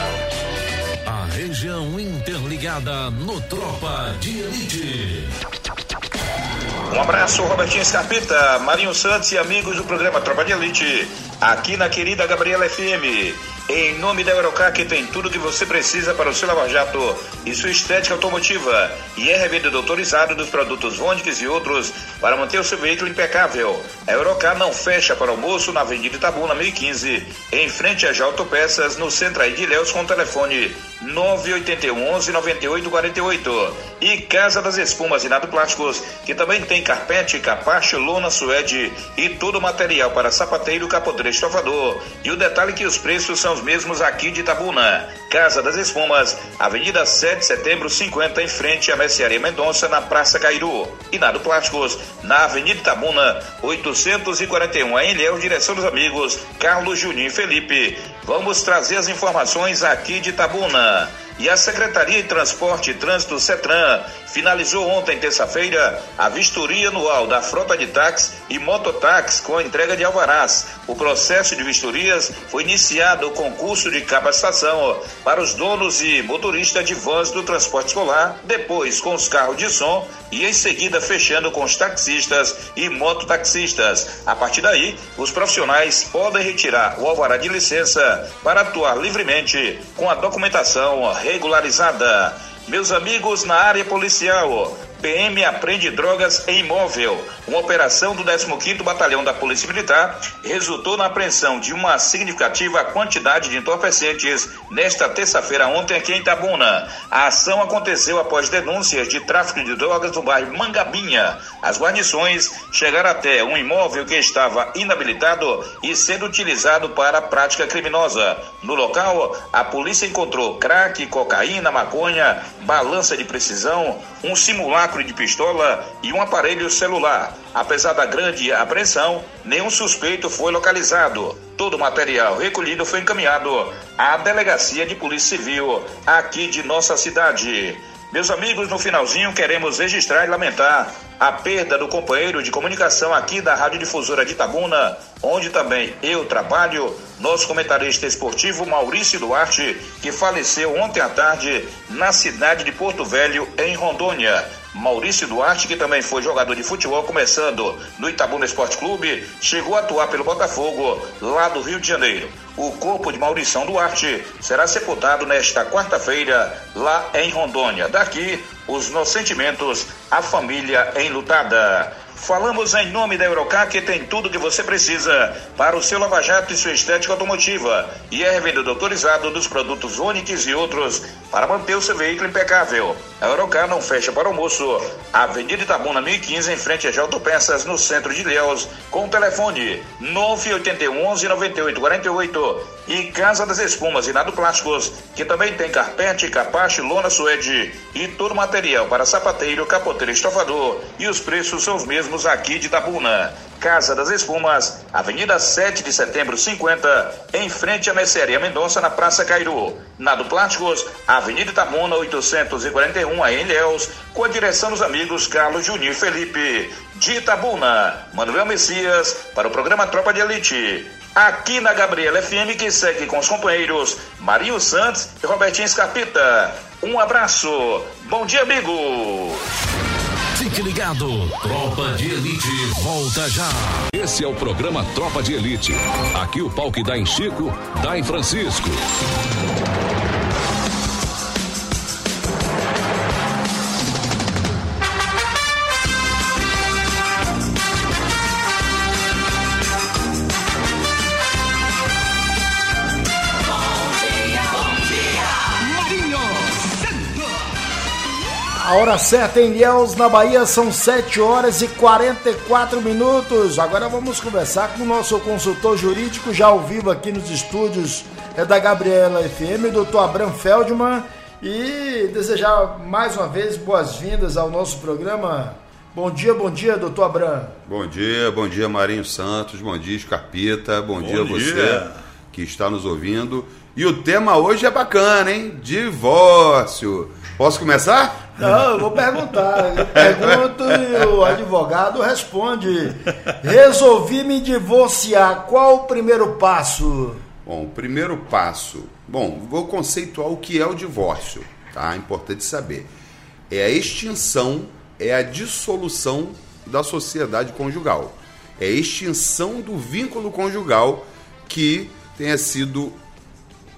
A região interligada no Tropa de Elite. Um abraço, Robertinho Escarpita, Marinho Santos e amigos do programa Tropa de Elite, aqui na querida Gabriela F M. Em nome da Eurocar, que tem tudo que você precisa para o seu lava-jato e sua estética automotiva. E é revendedor autorizado dos produtos Vonix e outros para manter o seu veículo impecável. A Eurocar não fecha para almoço na Avenida Itabuna, mil e quinze, em frente a J Peças, no centro aí de Ilhéus, com o telefone nove oito um, onze, nove oito quatro oito. E Casa das Espumas e Nado Plásticos, que também tem carpete, capacho, lona, suede e todo o material para sapateiro, capoteiro, estofador. E o detalhe é que os preços são os mesmos aqui de Itabuna. Casa das Espumas, Avenida sete de setembro, cinquenta, em frente à Mercearia Mendonça, na Praça Cairu. E Nado Plásticos, na Avenida Itabuna, oitocentos e quarenta e um, em Ilhéus, direção dos amigos Carlos, Juninho e Felipe. Vamos trazer as informações aqui de Itabuna. E a Secretaria de Transporte e Trânsito, CETRAN, finalizou ontem, terça-feira, a vistoria anual da frota de táxi e mototáxi com a entrega de alvarás. O processo de vistorias foi iniciado o concurso de capacitação para os donos e motoristas de vans do transporte escolar, depois com os carros de som e em seguida fechando com os taxistas e mototaxistas. A partir daí, os profissionais podem retirar o alvará de licença para atuar livremente com a documentação regularizada. Meus amigos, na área policial, P M apreende drogas em imóvel. Uma operação do décimo quinto Batalhão da Polícia Militar resultou na apreensão de uma significativa quantidade de entorpecentes nesta terça-feira ontem aqui em Itabuna. A ação aconteceu após denúncias de tráfico de drogas no bairro Mangabinha. As guarnições chegaram até um imóvel que estava inabilitado e sendo utilizado para a prática criminosa. No local, a polícia encontrou crack, cocaína, maconha, balança de precisão, um simulacro de pistola e um aparelho celular. Apesar da grande apreensão, nenhum suspeito foi localizado. Todo o material recolhido foi encaminhado à Delegacia de Polícia Civil aqui de nossa cidade. Meus amigos, no finalzinho queremos registrar e lamentar a perda do companheiro de comunicação aqui da Rádio Difusora de Itabuna, onde também eu trabalho, nosso comentarista esportivo Maurício Duarte, que faleceu ontem à tarde na cidade de Porto Velho, em Rondônia. Maurício Duarte, que também foi jogador de futebol, começando no Itabuna Esporte Clube, chegou a atuar pelo Botafogo, lá do Rio de Janeiro. O corpo de Maurição Duarte será sepultado nesta quarta-feira, lá em Rondônia. Daqui, os nossos sentimentos à família enlutada. Falamos em nome da Eurocar, que tem tudo que você precisa para o seu lava-jato e sua estética automotiva. E é revendedor autorizado dos produtos Onix e outros para manter o seu veículo impecável. A Eurocar não fecha para almoço. Avenida Itabuna, mil e quinze, em frente a J Peças, no centro de Ilhéus, com o telefone nove oito um, onze, nove oito quatro oito. E Casa das Espumas e Nado Plásticos, que também tem carpete, capacho, lona, suede e todo material para sapateiro, capoteiro, estofador. E os preços são os mesmos aqui de Itabuna. Casa das Espumas, Avenida sete de setembro, cinquenta, em frente à Mercearia Mendonça, na Praça Cairu. Nado Plásticos, Avenida Itabuna, oitocentos e quarenta e um, em Ilhéus, com a direção dos amigos Carlos, Juninho e Felipe. De Itabuna, Manuel Messias, para o programa Tropa de Elite. Aqui na Gabriela F M, que segue com os companheiros Marinho Santos e Robertinho Escarpita. Um abraço. Bom dia, amigo. Fique ligado. Tropa de Elite volta já. Esse é o programa Tropa de Elite. Aqui o pau que dá em Chico, dá em Francisco. A hora certa em Ilhéus, na Bahia, são sete horas e quarenta e quatro minutos. Agora vamos conversar com o nosso consultor jurídico, já ao vivo aqui nos estúdios é da Gabriela F M, doutor Abraham Feldman, e desejar mais uma vez boas-vindas ao nosso programa. Bom dia, bom dia, doutor Abraham. Bom dia, bom dia, Marinho Santos, bom dia, Escarpita, bom, bom dia a você dia. Que está nos ouvindo. E o tema hoje é bacana, hein? Divórcio. Posso começar? Não, eu vou perguntar. Eu pergunto e o advogado responde. Resolvi me divorciar. Qual o primeiro passo? Bom, o primeiro passo... Bom, vou conceituar o que é o divórcio, tá? É importante saber. É a extinção, é a dissolução da sociedade conjugal. É a extinção do vínculo conjugal que tenha sido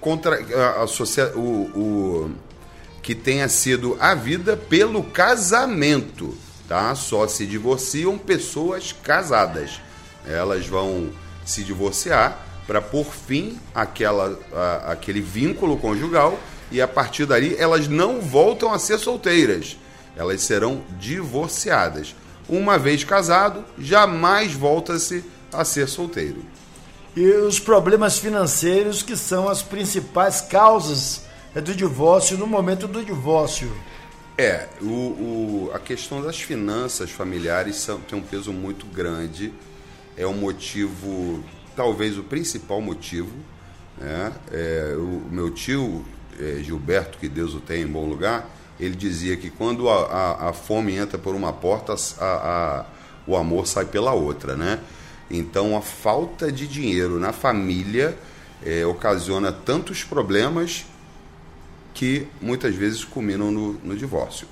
contra a, a sociedade, o, o que tenha sido a vida pelo casamento, tá? Só se divorciam pessoas casadas. Elas vão se divorciar para pôr fim àquela, à, àquele vínculo conjugal e a partir dali elas não voltam a ser solteiras. Elas serão divorciadas. Uma vez casado, jamais volta-se a ser solteiro. E os problemas financeiros que são as principais causas do divórcio no momento do divórcio. É, o, o, a questão das finanças familiares são, tem um peso muito grande. É um motivo, talvez o principal motivo, né? É, o meu tio é, Gilberto, que Deus o tenha em bom lugar, ele dizia que quando a, a, a fome entra por uma porta, a, a, o amor sai pela outra, né? Então a falta de dinheiro na família é, ocasiona tantos problemas que muitas vezes culminam no, no divórcio.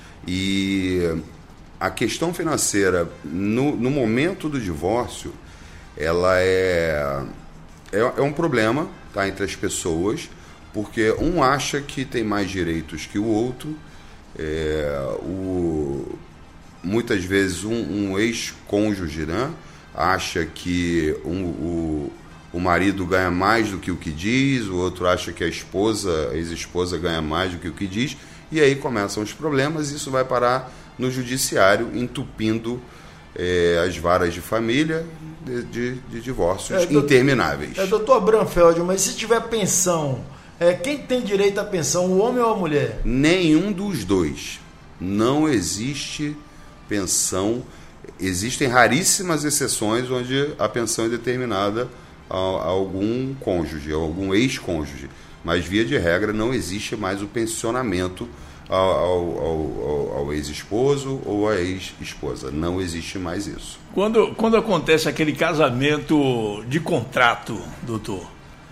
E a questão financeira no, no momento do divórcio, ela é, é, é um problema, tá, entre as pessoas, porque um acha que tem mais direitos que o outro. É, o, muitas vezes um, um ex-cônjuge, né, acha que um, o, o marido ganha mais do que o que diz, o outro acha que a esposa, a ex-esposa ganha mais do que o que diz, e aí começam os problemas, e isso vai parar no judiciário, entupindo é, as varas de família de, de, de divórcios é, intermináveis. É, doutor Branfeld, mas se tiver pensão, é, quem tem direito à pensão, o homem ou a mulher? Nenhum dos dois. Não existe pensão. Existem raríssimas exceções onde a pensão é determinada a, a algum cônjuge, a algum ex-cônjuge. Mas, via de regra, não existe mais o pensionamento ao, ao, ao, ao ex-esposo ou à ex-esposa. Não existe mais isso. Quando, quando acontece aquele casamento de contrato, doutor,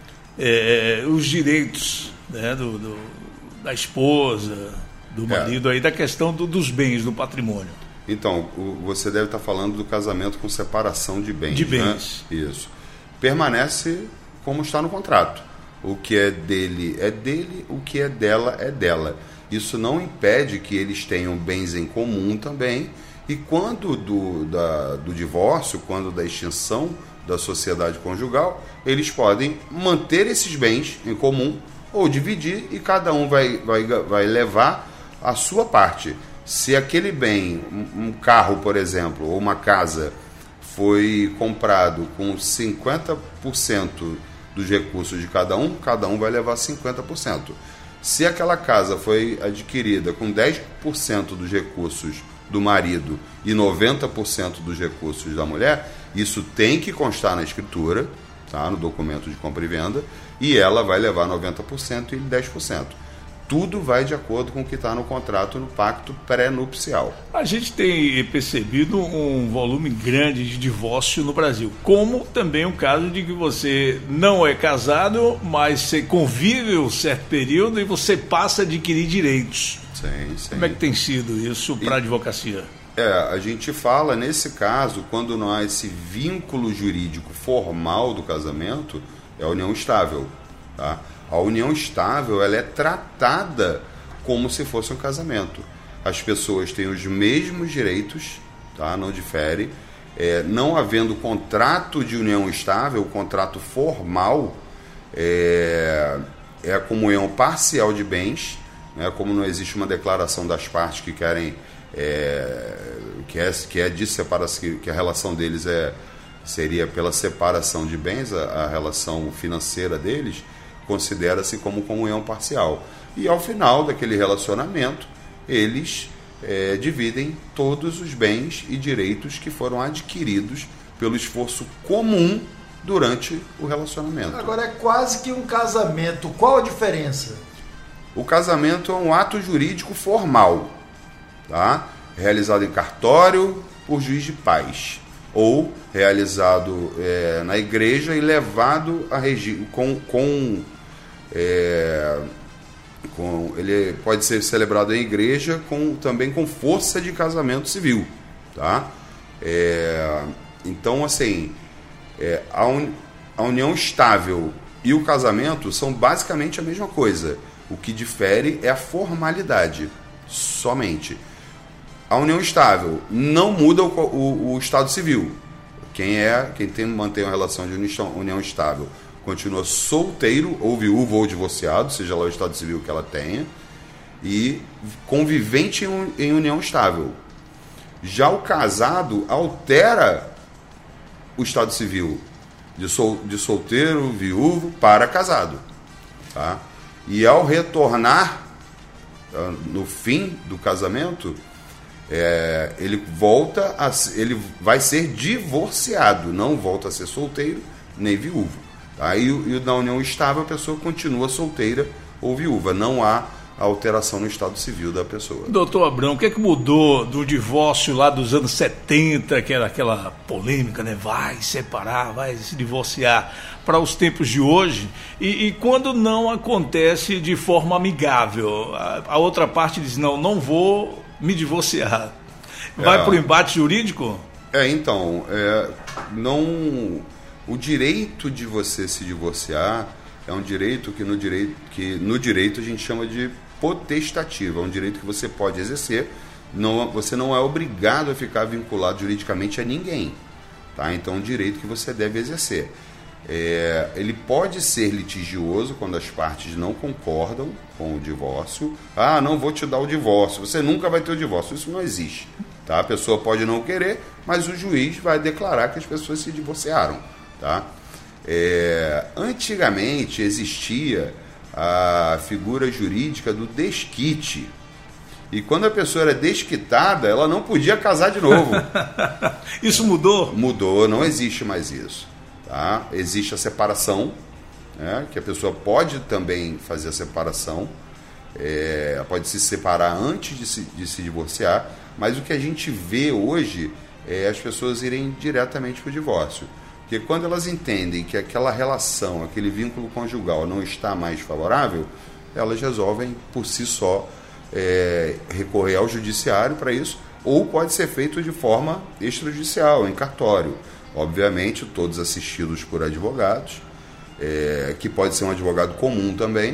é, os direitos, né, do, do, da esposa, do marido, é. aí da questão do, dos bens, do patrimônio. Então, o, você deve estar falando do casamento com separação de bens. De bens. Né? Isso. Permanece como está no contrato. O que é dele é dele, o que é dela é dela. Isso não impede que eles tenham bens em comum também. E quando do, da, do divórcio, quando da extinção da sociedade conjugal, eles podem manter esses bens em comum ou dividir e cada um vai, vai, vai levar a sua parte. Se aquele bem, um carro, por exemplo, ou uma casa, foi comprado com cinquenta por cento dos recursos de cada um, cada um vai levar cinquenta por cento. Se aquela casa foi adquirida com dez por cento dos recursos do marido e noventa por cento dos recursos da mulher, isso tem que constar na escritura, tá, no documento de compra e venda, e ela vai levar noventa por cento e ele dez por cento. Tudo vai de acordo com o que está no contrato, no pacto pré-nupcial. A gente tem percebido um volume grande de divórcio no Brasil, como também o caso de que você não é casado, mas você convive um certo período e você passa a adquirir direitos. Sim, sim. Como é que tem sido isso para a advocacia? É, a gente fala, nesse caso, quando não há esse vínculo jurídico formal do casamento, é a união estável, tá? A união estável, ela é tratada como se fosse um casamento. As pessoas têm os mesmos direitos, tá? Não difere. É, não havendo contrato de união estável, contrato formal, é, é a comunhão parcial de bens, né? Como não existe uma declaração das partes que querem, é, que, é, que é de separação, que a relação deles é, seria pela separação de bens, a, a relação financeira deles, considera-se como comunhão parcial. E ao final daquele relacionamento, eles é, dividem todos os bens e direitos que foram adquiridos pelo esforço comum durante o relacionamento. Agora é quase que um casamento. Qual a diferença? O casamento é um ato jurídico formal, tá? Realizado em cartório por juiz de paz, ou realizado é, na igreja e levado a regime com, com É, com, ele pode ser celebrado em igreja com, também com força de casamento civil, tá? É, então, assim, é, a, un, a união estável e o casamento são basicamente a mesma coisa. O que difere é a formalidade, somente. A união estável não muda o, o, o estado civil. Quem é, quem tem, mantém uma relação de união estável continua solteiro, ou viúvo, ou divorciado, seja lá o estado civil que ela tenha, e convivente em, em união estável. Já o casado altera o estado civil de, sol, de solteiro, viúvo, para casado. Tá? E ao retornar, no fim do casamento, é, ele volta a, ele vai ser divorciado, não volta a ser solteiro nem viúvo. Tá? E, e na união estável a pessoa continua solteira ou viúva, não há alteração no estado civil da pessoa. Doutor Abrão, o que é que mudou do divórcio lá dos anos setenta, que era aquela polêmica, né? Vai separar, vai se divorciar, para os tempos de hoje, e, e quando não acontece de forma amigável? A, a outra parte diz, não, não vou me divorciar. Vai é, para o embate jurídico? É, então, é, não, o direito de você se divorciar é um direito que no direito, que no direito a gente chama de potestativo, é um direito que você pode exercer, não, você não é obrigado a ficar vinculado juridicamente a ninguém, tá? Então é um direito que você deve exercer. É, ele pode ser litigioso quando as partes não concordam com o divórcio. Ah, não vou te dar o divórcio, você nunca vai ter o divórcio. Isso não existe, tá? A pessoa pode não querer, mas o juiz vai declarar que as pessoas se divorciaram, tá? É, antigamente existia a figura jurídica do desquite, e quando a pessoa era desquitada, ela não podia casar de novo. Isso mudou? Mudou, não existe mais isso, tá? Existe a separação, né, que a pessoa pode também fazer a separação, é, pode se separar antes de se, de se divorciar, mas o que a gente vê hoje é as pessoas irem diretamente para o divórcio. Porque quando elas entendem que aquela relação, aquele vínculo conjugal não está mais favorável, elas resolvem por si só é, recorrer ao judiciário para isso, ou pode ser feito de forma extrajudicial, em cartório. Obviamente, todos assistidos por advogados, é, que pode ser um advogado comum também,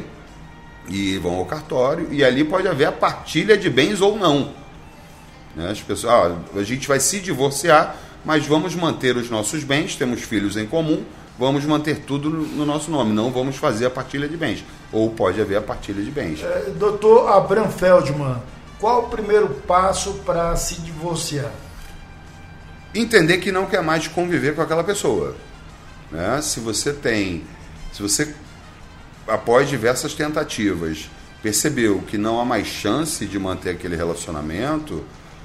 e vão ao cartório, e ali pode haver a partilha de bens ou não. Né? As pessoas, ah, a gente vai se divorciar, mas vamos manter os nossos bens, temos filhos em comum, vamos manter tudo no nosso nome, não vamos fazer a partilha de bens. Ou pode haver a partilha de bens. É, doutor Abrão Feldman, qual o primeiro passo para se divorciar? Entender que não quer mais conviver com aquela pessoa. Né? Se você tem, se você, após diversas tentativas, percebeu que não há mais chance de manter aquele relacionamento,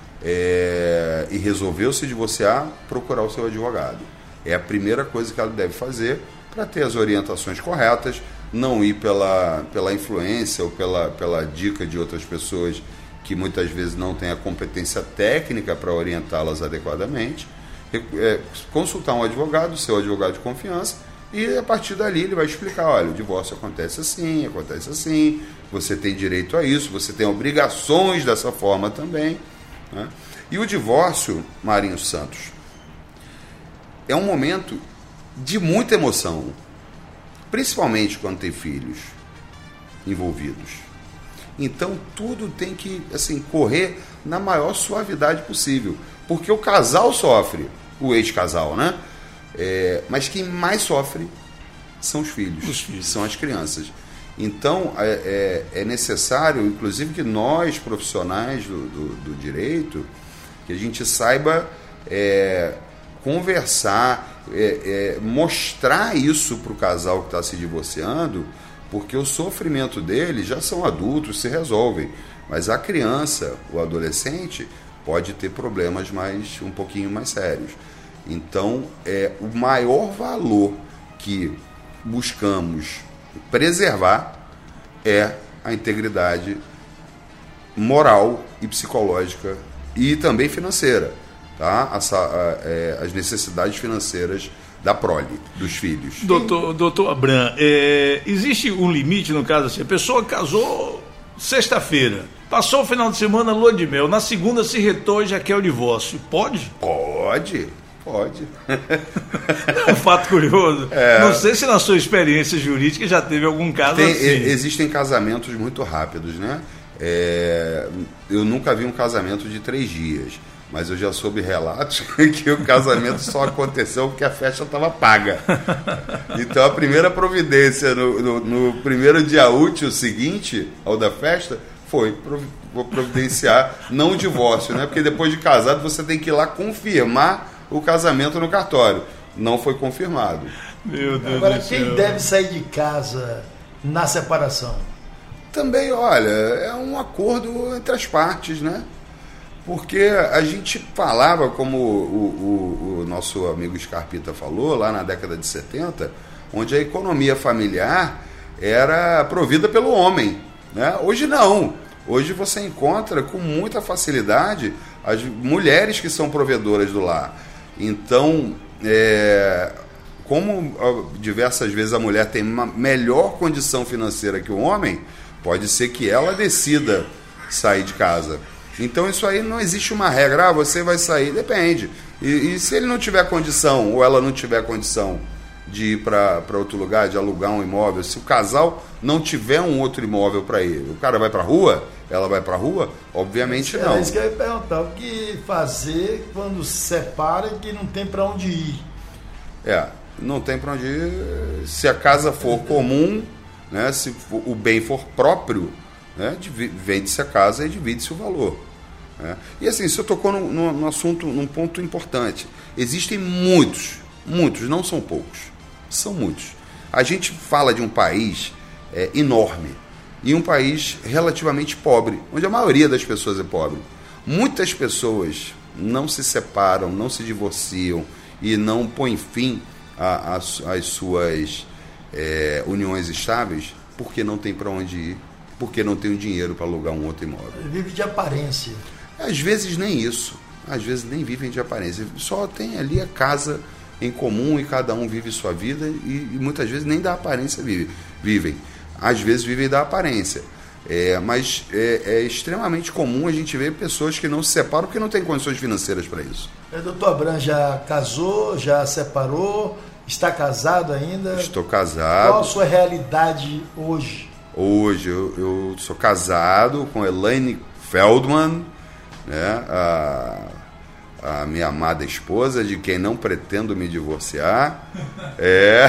É, e resolveu se divorciar, procurar o seu advogado. É a primeira coisa que ela deve fazer para ter as orientações corretas, não ir pela, pela influência ou pela, pela dica de outras pessoas que muitas vezes não têm a competência técnica para orientá-las adequadamente. É, consultar um advogado, seu advogado de confiança, e a partir dali ele vai explicar, olha, o divórcio acontece assim, acontece assim, você tem direito a isso, você tem obrigações dessa forma também. Né? E o divórcio, Marinho Santos, é um momento de muita emoção, principalmente quando tem filhos envolvidos. Então tudo tem que assim, correr na maior suavidade possível, porque o casal sofre, o ex-casal, né? É, mas quem mais sofre são os filhos, os filhos. São as crianças. Então, é, é, é necessário, inclusive, que nós, profissionais do, do, do direito, que a gente saiba é, conversar, é, é, mostrar isso para o casal que está se divorciando, porque o sofrimento deles já são adultos, se resolvem. Mas a criança, o adolescente, pode ter problemas mais, um pouquinho mais sérios. Então, é, o maior valor que buscamos preservar é a integridade moral e psicológica e também financeira, tá? As, as necessidades financeiras da prole, dos filhos. Doutor, doutor Abrão, é, existe um limite no caso assim, a pessoa casou sexta-feira, passou o final de semana lua de mel, na segunda se retou e já quer o divórcio, pode? Pode, Pode. É um fato curioso. É. Não sei se na sua experiência jurídica já teve algum caso Tem, assim. Existem casamentos muito rápidos, né? É, eu nunca vi um casamento de três dias, mas eu já soube relatos que o casamento só aconteceu porque a festa estava paga. Então a primeira providência no, no, no primeiro dia útil seguinte ao da festa foi vou providenciar não o divórcio, né? Porque depois de casado você tem que ir lá confirmar o casamento no cartório. Não foi confirmado. Meu Deus Agora, do quem céu. deve sair de casa na separação? Também, olha, é um acordo entre as partes, né? Porque a gente falava, como o, o, o nosso amigo Scarpita falou, lá na década de setenta, onde a economia familiar era provida pelo homem, né? Hoje não. Hoje você encontra com muita facilidade as mulheres que são provedoras do lar. Então, é, como diversas vezes a mulher tem uma melhor condição financeira que o homem, pode ser que ela decida sair de casa. Então isso aí não existe uma regra, ah, você vai sair, depende. E, e se ele não tiver condição, ou ela não tiver condição de ir para outro lugar, de alugar um imóvel, se o casal não tiver um outro imóvel para ele, o cara vai para a rua, ela vai para a rua? Obviamente não. É isso que eu ia perguntar, o que fazer quando se separa e que não tem para onde ir? É, não tem para onde ir, se a casa for comum, né, se o bem for próprio, né, vende-se a casa e divide-se o valor. Né? E assim, você tocou num, num assunto, num ponto importante. Existem muitos, muitos, não são poucos, são muitos. A gente fala de um país é, enorme e um país relativamente pobre, onde a maioria das pessoas é pobre. Muitas pessoas não se separam, não se divorciam e não põem fim às suas É, uniões estáveis, porque não tem para onde ir, porque não tem o dinheiro para alugar um outro imóvel. Vive de aparência. Às vezes nem isso, às vezes nem vivem de aparência, só tem ali a casa em comum e cada um vive sua vida e, e muitas vezes nem da aparência vive, vivem, às vezes vivem da aparência. É, mas é, é extremamente comum a gente ver pessoas que não se separam porque não têm condições financeiras para isso. O doutor Abram já casou, já separou? Está casado ainda? Estou casado. Qual a sua realidade hoje? Hoje eu, eu sou casado com Elaine Feldman, né, a, a minha amada esposa, de quem não pretendo me divorciar. É.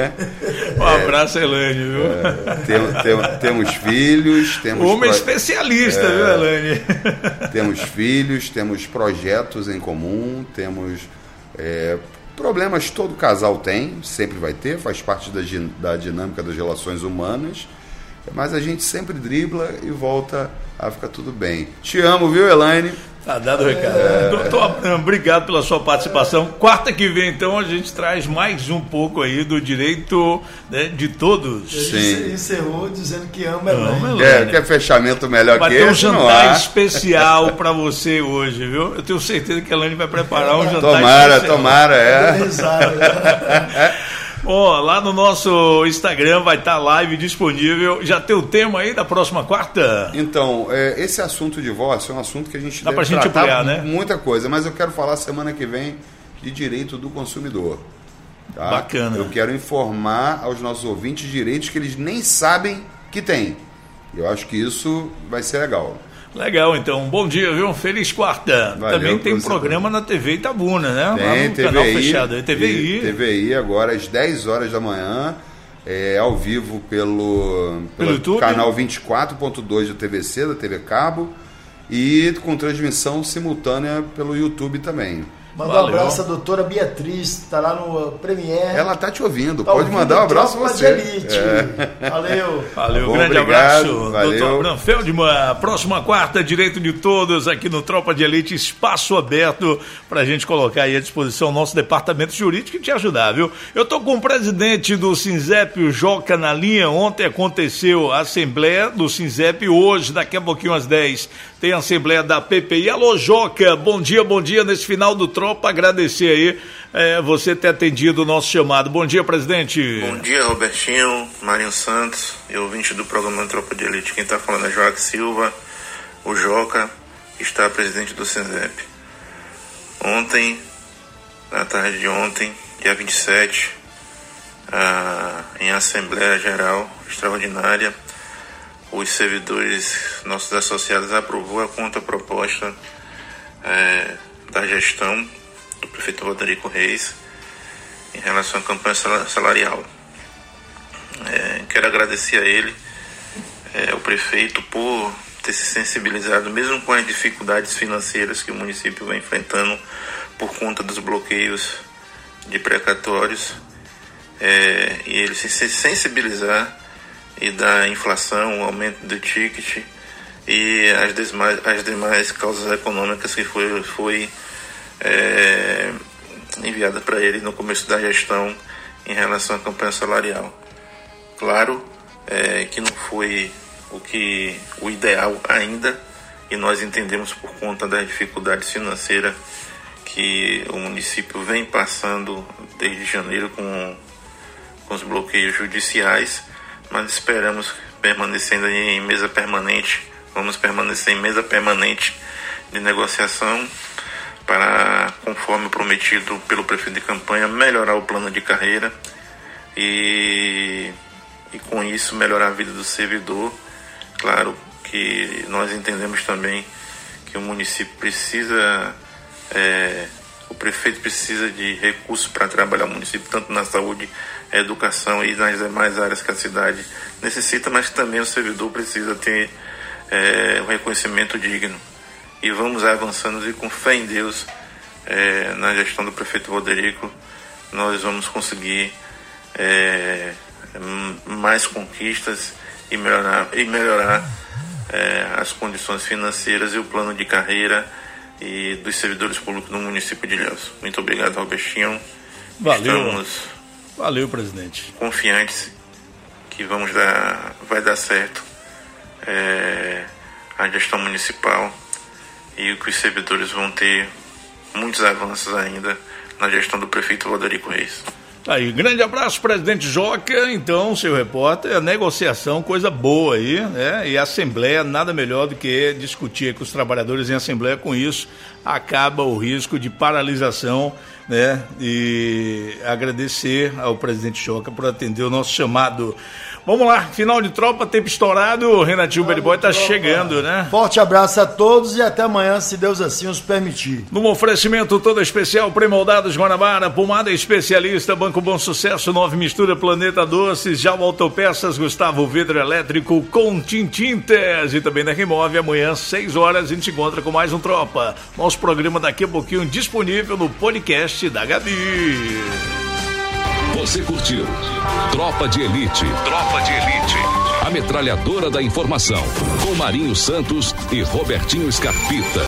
Um abraço, Elaine, viu? É, tem, tem, temos filhos. Temos Homem pro... especialista, é, viu, Elaine? Temos filhos, temos projetos em comum, temos... É, problemas todo casal tem, sempre vai ter, faz parte da, da dinâmica das relações humanas, mas a gente sempre dribla e volta a ficar tudo bem. Te amo, viu, Elaine? Tá dado o recado. É... Doutor Abram, obrigado pela sua participação. Quarta que vem, então, a gente traz mais um pouco aí do direito, né, de todos. Ele encerrou dizendo que ama Elaine. É, quer fechamento melhor vai que esse? esse? Vai ter um jantar especial para você hoje, viu? Eu tenho certeza que a Elaine vai preparar um jantar tomara, especial. Tomara, é. Ó, lá no nosso Instagram vai estar live disponível. Já tem o tema aí da próxima quarta? Então, é, esse assunto de divórcio é um assunto que a gente dá deve pra gente tratar ampliar, né? Muita coisa, mas eu quero falar semana que vem de direito do consumidor. Tá? Bacana. Eu quero informar aos nossos ouvintes direitos que eles nem sabem que têm. Eu acho que isso vai ser legal. Legal, então. Bom dia, viu? Feliz quarta. Valeu. Também tem um programa na T V Itabuna, né? Tem, lá no T V canal I, fechado. T V I. T V I agora às dez horas da manhã, é, ao vivo pelo, pelo, YouTube? Canal vinte e quatro ponto dois da T V C, da T V Cabo, e com transmissão simultânea pelo YouTube também. Manda um abraço à doutora Beatriz, está lá no Premiere. Ela tá te ouvindo, tá pode ouvindo mandar um abraço a você. É. Valeu. Valeu, Bom, grande obrigado, abraço. valeu. doutor Abram Feldman, próxima quarta, direito de todos, aqui no Tropa de Elite, espaço aberto para a gente colocar aí à disposição o nosso departamento jurídico e te ajudar, viu? Eu tô com o presidente do Sinzep, o Joca, na linha. Ontem aconteceu a assembleia do Sinzep, hoje, daqui a pouquinho às dez, tem a assembleia da P P I. Alô, Joca, bom dia, bom dia nesse final do Tropa. Agradecer aí é, você ter atendido o nosso chamado. Bom dia, presidente. Bom dia, Robertinho, Marinho Santos e ouvinte do programa Tropa de Elite. Quem está falando é Joaquim Silva, o Joca, está presidente do Sinzep. Ontem na tarde de ontem, dia vinte e sete, ah, em Assembleia Geral Extraordinária, os servidores, nossos associados, aprovou a contraproposta é, da gestão do prefeito Roderico Reis em relação à campanha salarial. É, quero agradecer a ele, é, o prefeito, por ter se sensibilizado, mesmo com as dificuldades financeiras que o município vem enfrentando por conta dos bloqueios de precatórios, é, e ele se sensibilizar e da inflação, o aumento do ticket e as demais, as demais causas econômicas que foi, foi é, enviada para ele no começo da gestão em relação à campanha salarial. Claro é, que não foi o, que, o ideal ainda, e nós entendemos por conta das dificuldades financeiras que o município vem passando desde janeiro com, com os bloqueios judiciais, mas esperamos, permanecendo em mesa permanente, vamos permanecer em mesa permanente de negociação para, conforme prometido pelo prefeito de campanha, melhorar o plano de carreira e, e com isso melhorar a vida do servidor. Claro que nós entendemos também que o município precisa, é, o prefeito precisa de recursos para trabalhar o município, tanto na saúde, educação e nas demais áreas que a cidade necessita, mas também o servidor precisa ter é, um reconhecimento digno. E vamos avançando, e com fé em Deus, é, na gestão do prefeito Roderico, nós vamos conseguir é, mais conquistas e melhorar, e melhorar é, as condições financeiras e o plano de carreira e dos servidores públicos do município de Ilhéus. Muito obrigado, Robertinho. Valeu. Estamos Valeu, presidente. confiantes que vamos dar, vai dar certo é, a gestão municipal e que os servidores vão ter muitos avanços ainda na gestão do prefeito Roderico Reis. Aí, grande abraço, presidente Joca. Então, seu repórter, a negociação, coisa boa aí, né? E a Assembleia, nada melhor do que discutir com os trabalhadores em Assembleia. Com isso, acaba o risco de paralisação, né? E agradecer ao presidente Joca por atender o nosso chamado. Vamos lá, final de tropa, tempo estourado, o Renatinho Beriboy tá chegando, né? Forte abraço a todos e até amanhã, se Deus assim os permitir. Num oferecimento todo especial, Premoldados Guanabara, Pomada Especialista, Banco Bom Sucesso, Nove Mistura, Planeta Doces, Jalma Autopeças, Gustavo Vidro Elétrico, com Tintintes e também da Remove. Amanhã, seis horas, a gente se encontra com mais um Tropa. Nosso programa daqui a pouquinho disponível no podcast da Gabi. Você curtiu Tropa de Elite. Tropa de Elite. A metralhadora da informação. Com Marinho Santos e Robertinho Scarpita.